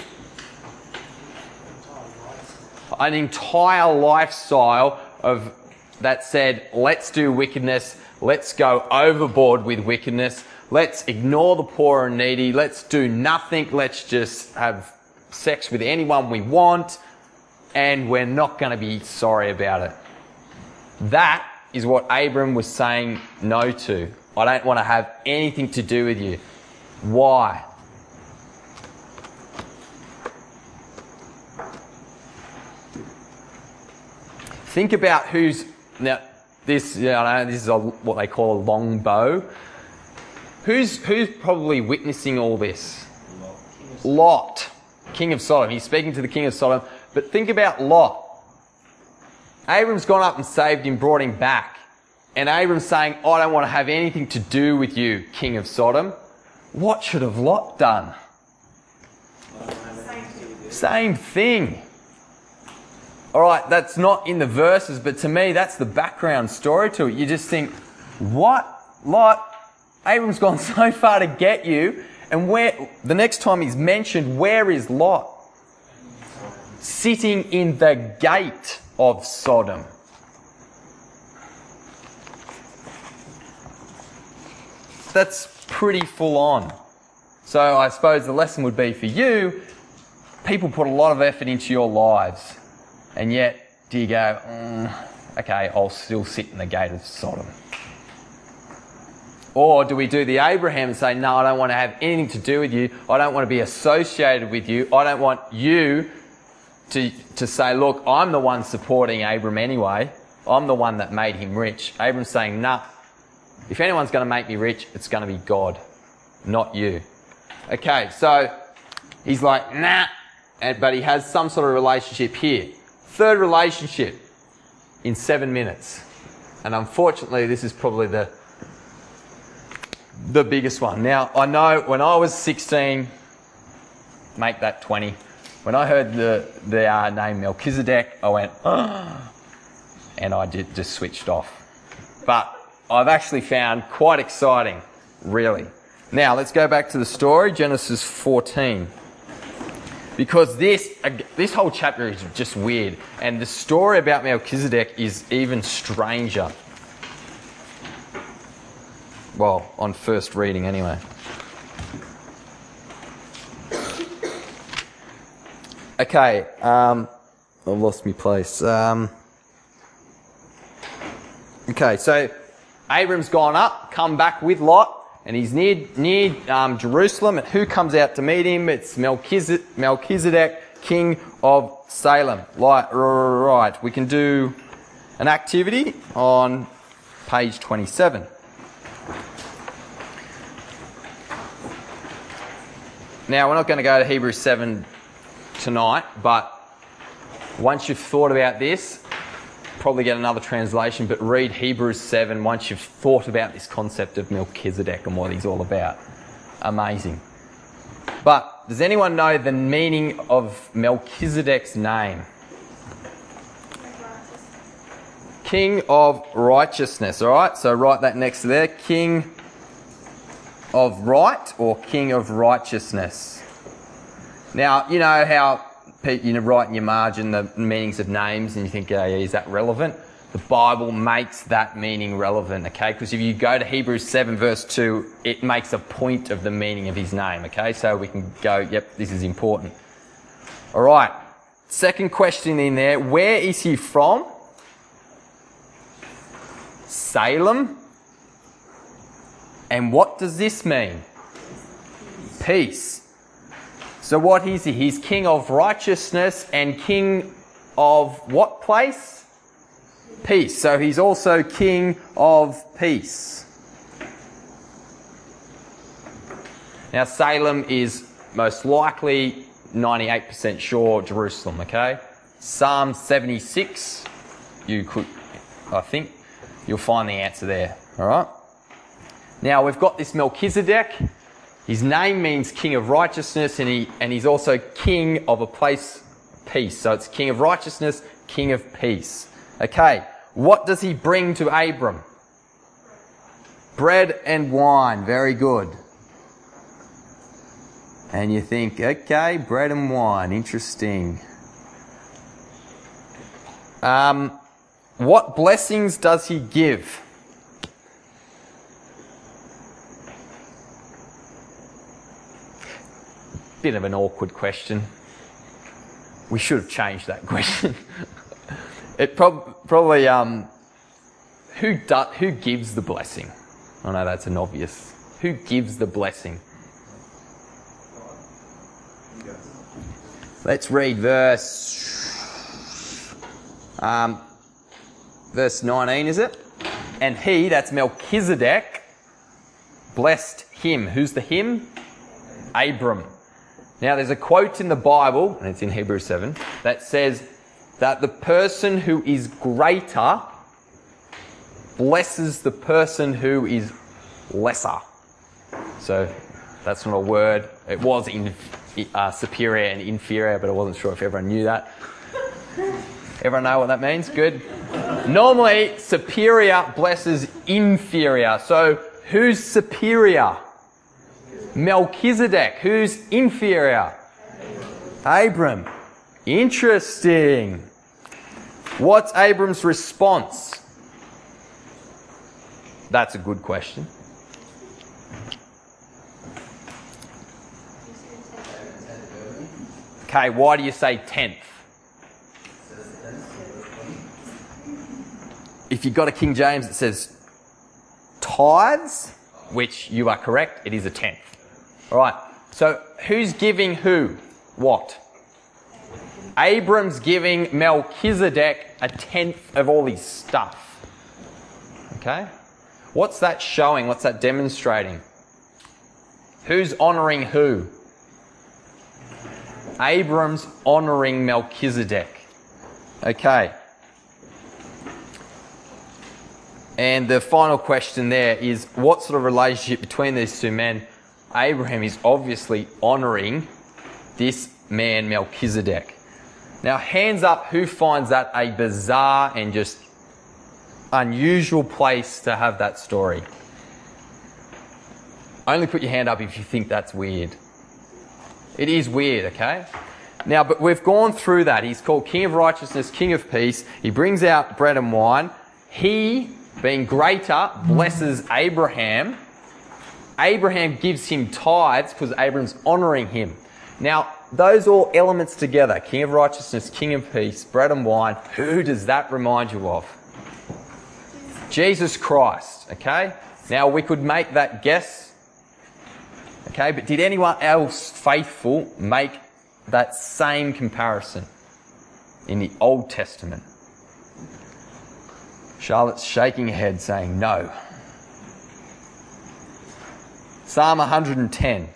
An entire lifestyle that said, let's do wickedness, let's go overboard with wickedness, let's ignore the poor and needy, let's do nothing, let's just have sex with anyone we want, and we're not going to be sorry about it. That is what Abram was saying no to. I don't want to have anything to do with you. Why? Think about who's... Now, this is what they call a long bow. Who's probably witnessing all this? Lot, king of Sodom. He's speaking to the king of Sodom. But think about Lot. Abram's gone up and saved him, brought him back. And Abram's saying, I don't want to have anything to do with you, king of Sodom. What should have Lot done? Same thing. All right, that's not in the verses, but to me, that's the background story to it. You just think, what? Lot? Abram's gone so far to get you, and the next time he's mentioned, where is Lot? Sitting in the gate of Sodom. That's pretty full on. So I suppose the lesson would be for you, people put a lot of effort into your lives, and yet do you go, okay, I'll still sit in the gate of Sodom? Or do we do the Abraham and say, no, I don't want to have anything to do with you. I don't want to be associated with you. I don't want you to say, look, I'm the one supporting Abram anyway. I'm the one that made him rich. Abram's saying, nah, if anyone's going to make me rich, it's going to be God, not you. Okay, so he's like, nah, but he has some sort of relationship here. Third relationship in 7 minutes. And unfortunately, this is probably the biggest one. Now, I know when I was 16, make that 20, when I heard the name Melchizedek, I went, and I just switched off. But I've actually found quite exciting, really. Now, let's go back to the story, Genesis 14. Because this whole chapter is just weird. And the story about Melchizedek is even stranger. Well, on first reading anyway. Okay, I've lost my place. Okay, so Abram's gone up, come back with Lot, and he's near Jerusalem. And who comes out to meet him? It's Melchizedek, king of Salem. Right, we can do an activity on page 27. Now, we're not going to go to Hebrews 7 tonight, but once you've thought about this, probably get another translation, but read Hebrews 7 once you've thought about this concept of Melchizedek and what he's all about. Amazing. But does anyone know the meaning of Melchizedek's name? King of righteousness, all right? So write that next to there. King of right or king of righteousness. Now, you know how you write in your margin the meanings of names and you think, is that relevant? The Bible makes that meaning relevant, okay? Because if you go to Hebrews 7 verse 2, it makes a point of the meaning of his name, okay? So we can go, yep, this is important. All right, second question in there, where is he from? Salem. And what does this mean? Peace. So what is he? He's king of righteousness and king of what place? Peace. So he's also king of peace. Now Salem is most likely 98% sure Jerusalem, okay? Psalm 76, I think you'll find the answer there, all right? Now we've got this Melchizedek. His name means king of righteousness, and he's also king of a place, peace. So it's king of righteousness, king of peace. Okay, what does he bring to Abram? Bread and wine. Very good. And you think, okay, bread and wine, interesting. What blessings does he give? Bit of an awkward question. We should have changed that question. It probably who gives the blessing? I know that's an obvious. Who gives the blessing? Let's read verse 19, is it? And he, that's Melchizedek, blessed him. Who's the him? Abram. Now, there's a quote in the Bible, and it's in Hebrews 7, that says that the person who is greater blesses the person who is lesser. So, that's not a word. It was in superior and inferior, but I wasn't sure if everyone knew that. Everyone know what that means? Good. Normally, superior blesses inferior. So, who's superior? Melchizedek. Who's inferior? Abram. Interesting. What's Abram's response? That's a good question. Okay, why do you say tenth? If you've got a King James, it says tithes, which you are correct, it is a tenth. All right, so who's giving who what? Abram's giving Melchizedek a tenth of all his stuff. Okay? What's that showing? What's that demonstrating? Who's honouring who? Abram's honouring Melchizedek. Okay. And the final question there is, what sort of relationship between these two men? Abraham is obviously honouring this man Melchizedek. Now, hands up who finds that a bizarre and just unusual place to have that story. Only put your hand up if you think that's weird. It is weird, okay? Now, but we've gone through that. He's called King of Righteousness, King of Peace. He brings out bread and wine. He, being greater, blesses Abraham. Abraham gives him tithes because Abraham's honouring him. Now, those all elements together, King of Righteousness, King of Peace, bread and wine, who does that remind you of? Jesus Christ, okay? Now, we could make that guess, okay? But did anyone else faithful make that same comparison in the Old Testament? Charlotte's shaking her head saying no. Psalm 110.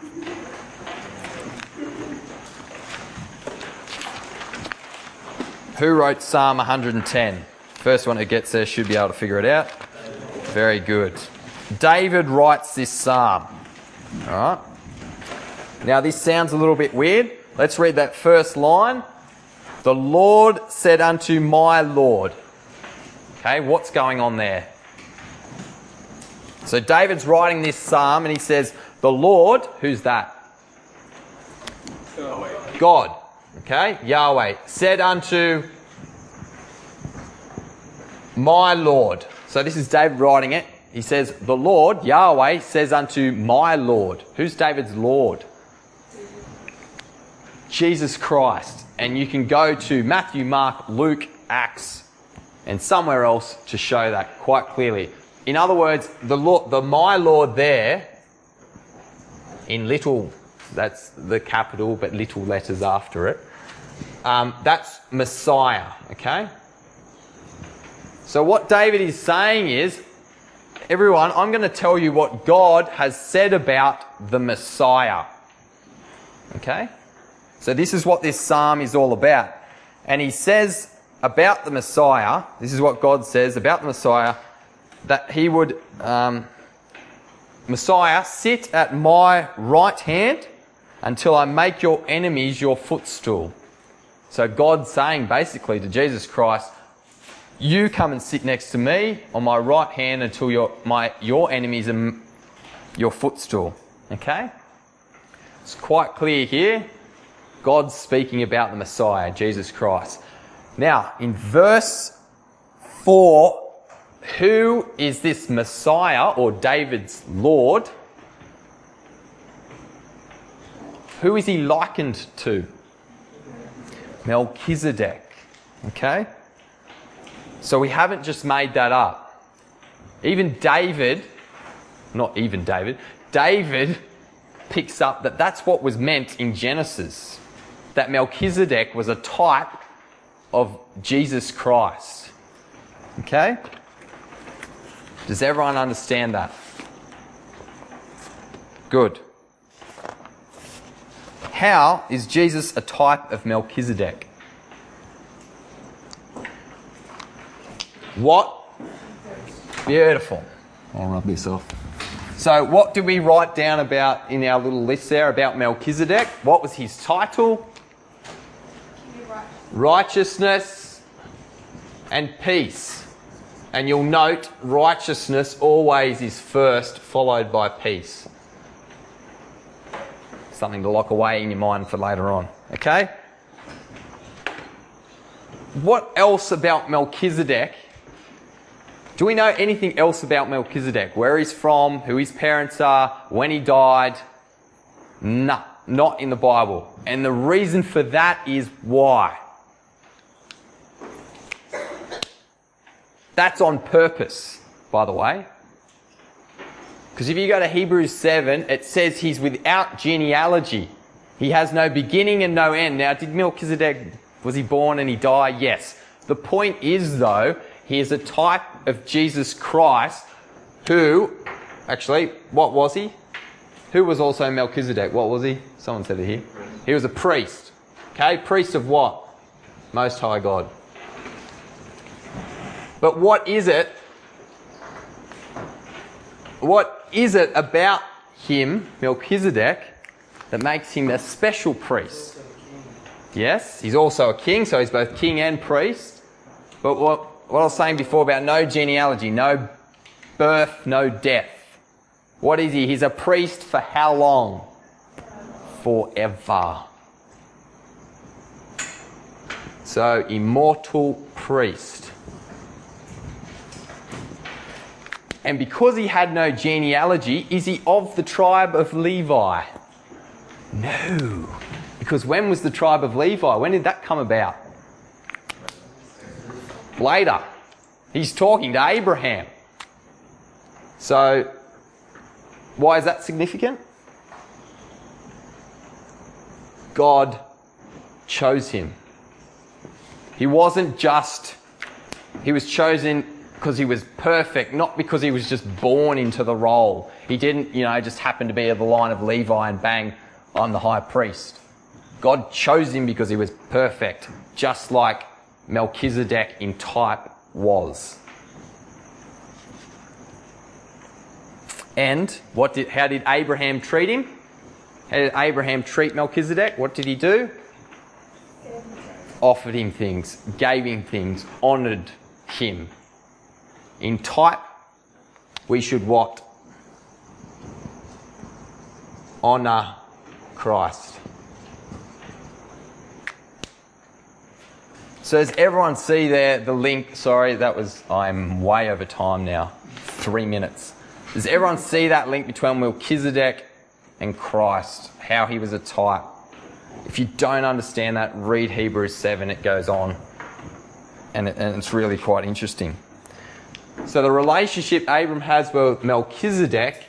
Who wrote Psalm 110? First one who gets there should be able to figure it out. Very good. David writes this psalm. All right. Now this sounds a little bit weird. Let's read that first line. The Lord said unto my Lord. Okay, what's going on there? So David's writing this psalm and he says, the Lord, who's that? God. Okay, Yahweh said unto my Lord. So this is David writing it. He says, the Lord, Yahweh, says unto my Lord. Who's David's Lord? Jesus Christ. And you can go to Matthew, Mark, Luke, Acts, and somewhere else to show that quite clearly. In other words, the my Lord there, in little, that's the capital, but little letters after it, that's Messiah, okay? So what David is saying is, everyone, I'm going to tell you what God has said about the Messiah. Okay? So this is what this psalm is all about. And he says about the Messiah, this is what God says about the Messiah, that he would, Messiah, sit at my right hand until I make your enemies your footstool. So God's saying basically to Jesus Christ, you come and sit next to me on my right hand until your enemies are your footstool. Okay? It's quite clear here. God's speaking about the Messiah, Jesus Christ. Now, in verse 4, who is this Messiah or David's Lord? Who is he likened to? Melchizedek. Okay? So we haven't just made that up. David picks up that that's what was meant in Genesis. That Melchizedek was a type of Jesus Christ. Okay? Does everyone understand that? Good. How is Jesus a type of Melchizedek? What? Beautiful. I'll rub this off. So what did we write down about in our little list there about Melchizedek? What was his title? Righteousness and peace. And you'll note righteousness always is first, followed by peace. Something to lock away in your mind for later on. Okay? What else about Melchizedek? Do we know anything else about Melchizedek? Where he's from, who his parents are, when he died? No. not in the Bible. And the reason for that is why. That's on purpose, by the way. Because if you go to Hebrews 7, it says he's without genealogy. He has no beginning and no end. Now, did Melchizedek, was he born and he died? Yes. The point is, though, he is a type of Jesus Christ who, actually, what was he? Who was also Melchizedek? What was he? Someone said it here. He was a priest. Okay, priest of what? Most High God. But what is it? What is it about him, Melchizedek, that makes him a special priest? Yes, he's also a king, so he's both king and priest. But what I was saying before about no genealogy, no birth, no death. What is he? He's a priest for how long? Forever. So, immortal priest. And because he had no genealogy, is he of the tribe of Levi? No. Because when was the tribe of Levi? When did that come about? Later. He's talking to Abraham. So, why is that significant? God chose him. He wasn't just, he was chosen because he was perfect, not because he was just born into the role. He didn't, just happen to be of the line of Levi and bang, I'm the high priest. God chose him because he was perfect, just like Melchizedek in type was. And how did Abraham treat him? How did Abraham treat Melchizedek? What did he do? Offered him things, gave him things, honoured him. In type, we should what? Honour Christ. So does everyone see there the link? Sorry, I'm way over time now. 3 minutes. Does everyone see that link between Melchizedek and Christ? How he was a type? If you don't understand that, read Hebrews 7. It goes on. And it's really quite interesting. So the relationship Abram has with Melchizedek,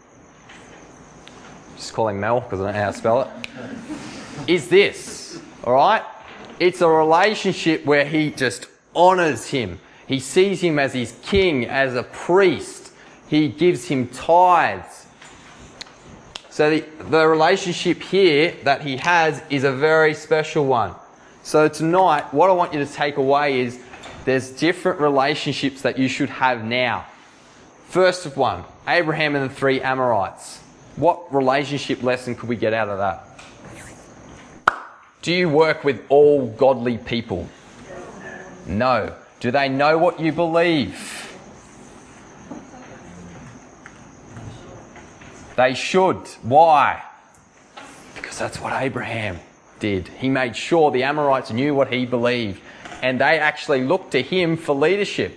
just call him Mel because I don't know how to spell it, is this. Alright? It's a relationship where he just honours him. He sees him as his king, as a priest. He gives him tithes. So the relationship here that he has is a very special one. So tonight, what I want you to take away is there's different relationships that you should have now. First of one, Abraham and the 3 Amorites. What relationship lesson could we get out of that? Do you work with all godly people? No. Do they know what you believe? They should. Why? Because that's what Abraham did. He made sure the Amorites knew what he believed. And they actually looked to him for leadership.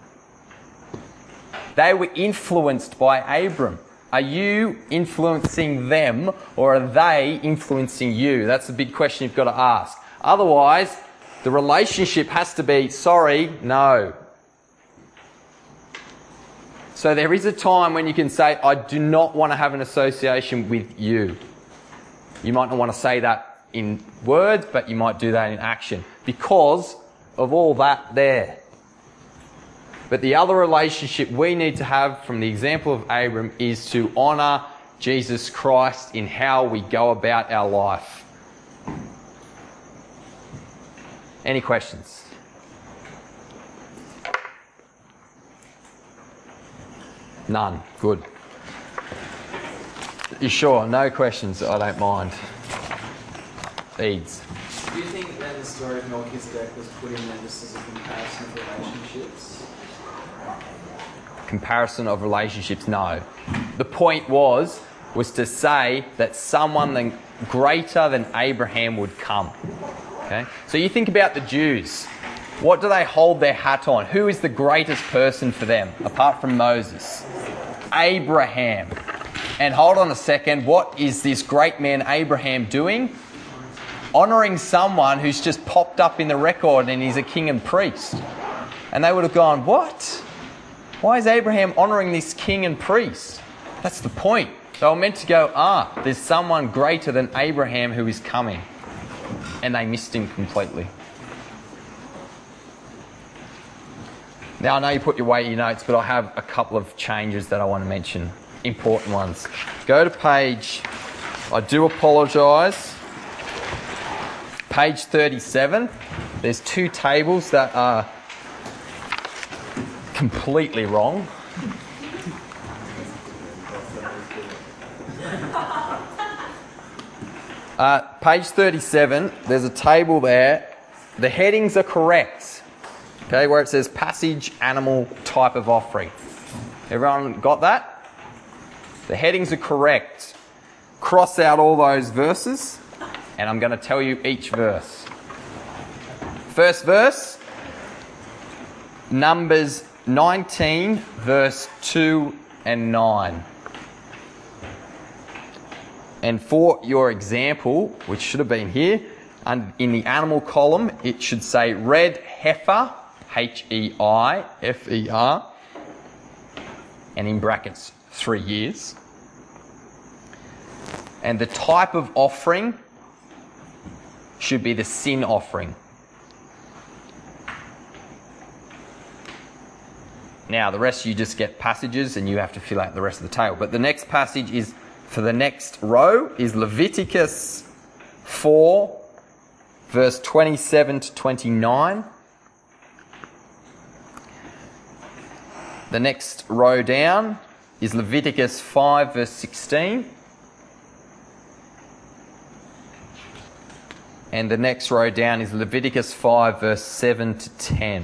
They were influenced by Abram. Are you influencing them or are they influencing you? That's the big question you've got to ask. Otherwise, the relationship has to be, sorry, no. So there is a time when you can say, I do not want to have an association with you. You might not want to say that in words, but you might do that in action because of all that there. But the other relationship we need to have from the example of Abram is to honour Jesus Christ in how we go about our life. Any questions? None. Good. You sure? No questions? I don't mind. Eads. Do you think that the story of Melchizedek was put in there just as a comparison of relationships? Comparison of relationships, no. The point was to say that someone greater than Abraham would come. Okay? So you think about the Jews. What do they hold their hat on? Who is the greatest person for them, apart from Moses? Abraham. And hold on a second, what is this great man Abraham doing? Honouring someone who's just popped up in the record and he's a king and priest. And they would have gone, what? Why is Abraham honouring this king and priest? That's the point. They were meant to go, there's someone greater than Abraham who is coming. And they missed him completely. Now, I know you put your weight in your notes, but I have a couple of changes that I want to mention. Important ones. Go to page, I do apologise, page 37. There's two tables that are completely wrong. Page 37, there's a table there. The headings are correct. Okay, where it says passage, animal, type of offering. Everyone got that? The headings are correct. Cross out all those verses, and I'm going to tell you each verse. First verse, Numbers 19, verse 2 and 9. And for your example, which should have been here, in the animal column, it should say red heifer, Heifer, and in brackets, 3 years. And the type of offering should be the sin offering. Now, the rest you just get passages and you have to fill out the rest of the table. But the next passage is, for the next row, is Leviticus 4, verse 27 to 29. The next row down is Leviticus 5, verse 16. And the next row down is Leviticus 5, verse 7 to 10.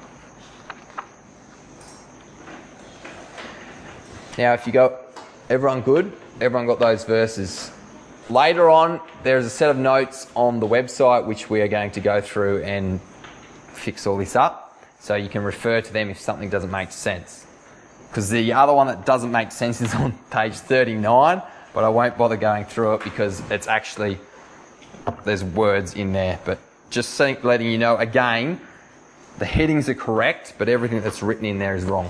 Now, if you go, everyone good? Everyone got those verses? Later on, there's a set of notes on the website which we are going to go through and fix all this up. So you can refer to them if something doesn't make sense. Because the other one that doesn't make sense is on page 39, but I won't bother going through it because it's actually, there's words in there. But just letting you know, again, the headings are correct, but everything that's written in there is wrong.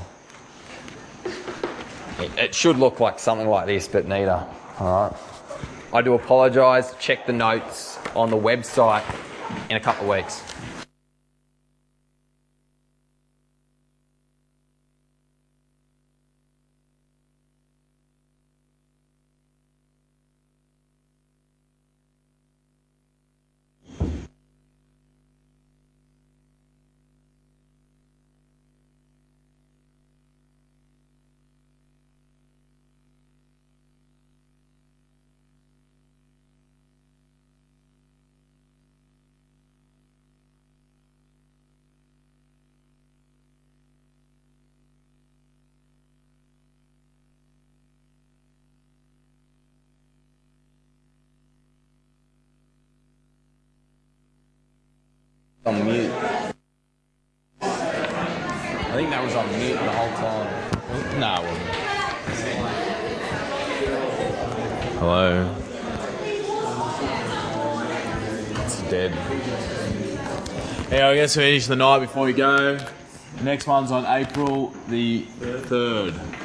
It should look like something like this, but neither. All right. I do apologise. Check the notes on the website in a couple of weeks. On mute. I think that was on mute the whole time. No, it wasn't. Hello. It's dead. Yeah, I guess we finish the night before we go. The next one's on April the 3rd.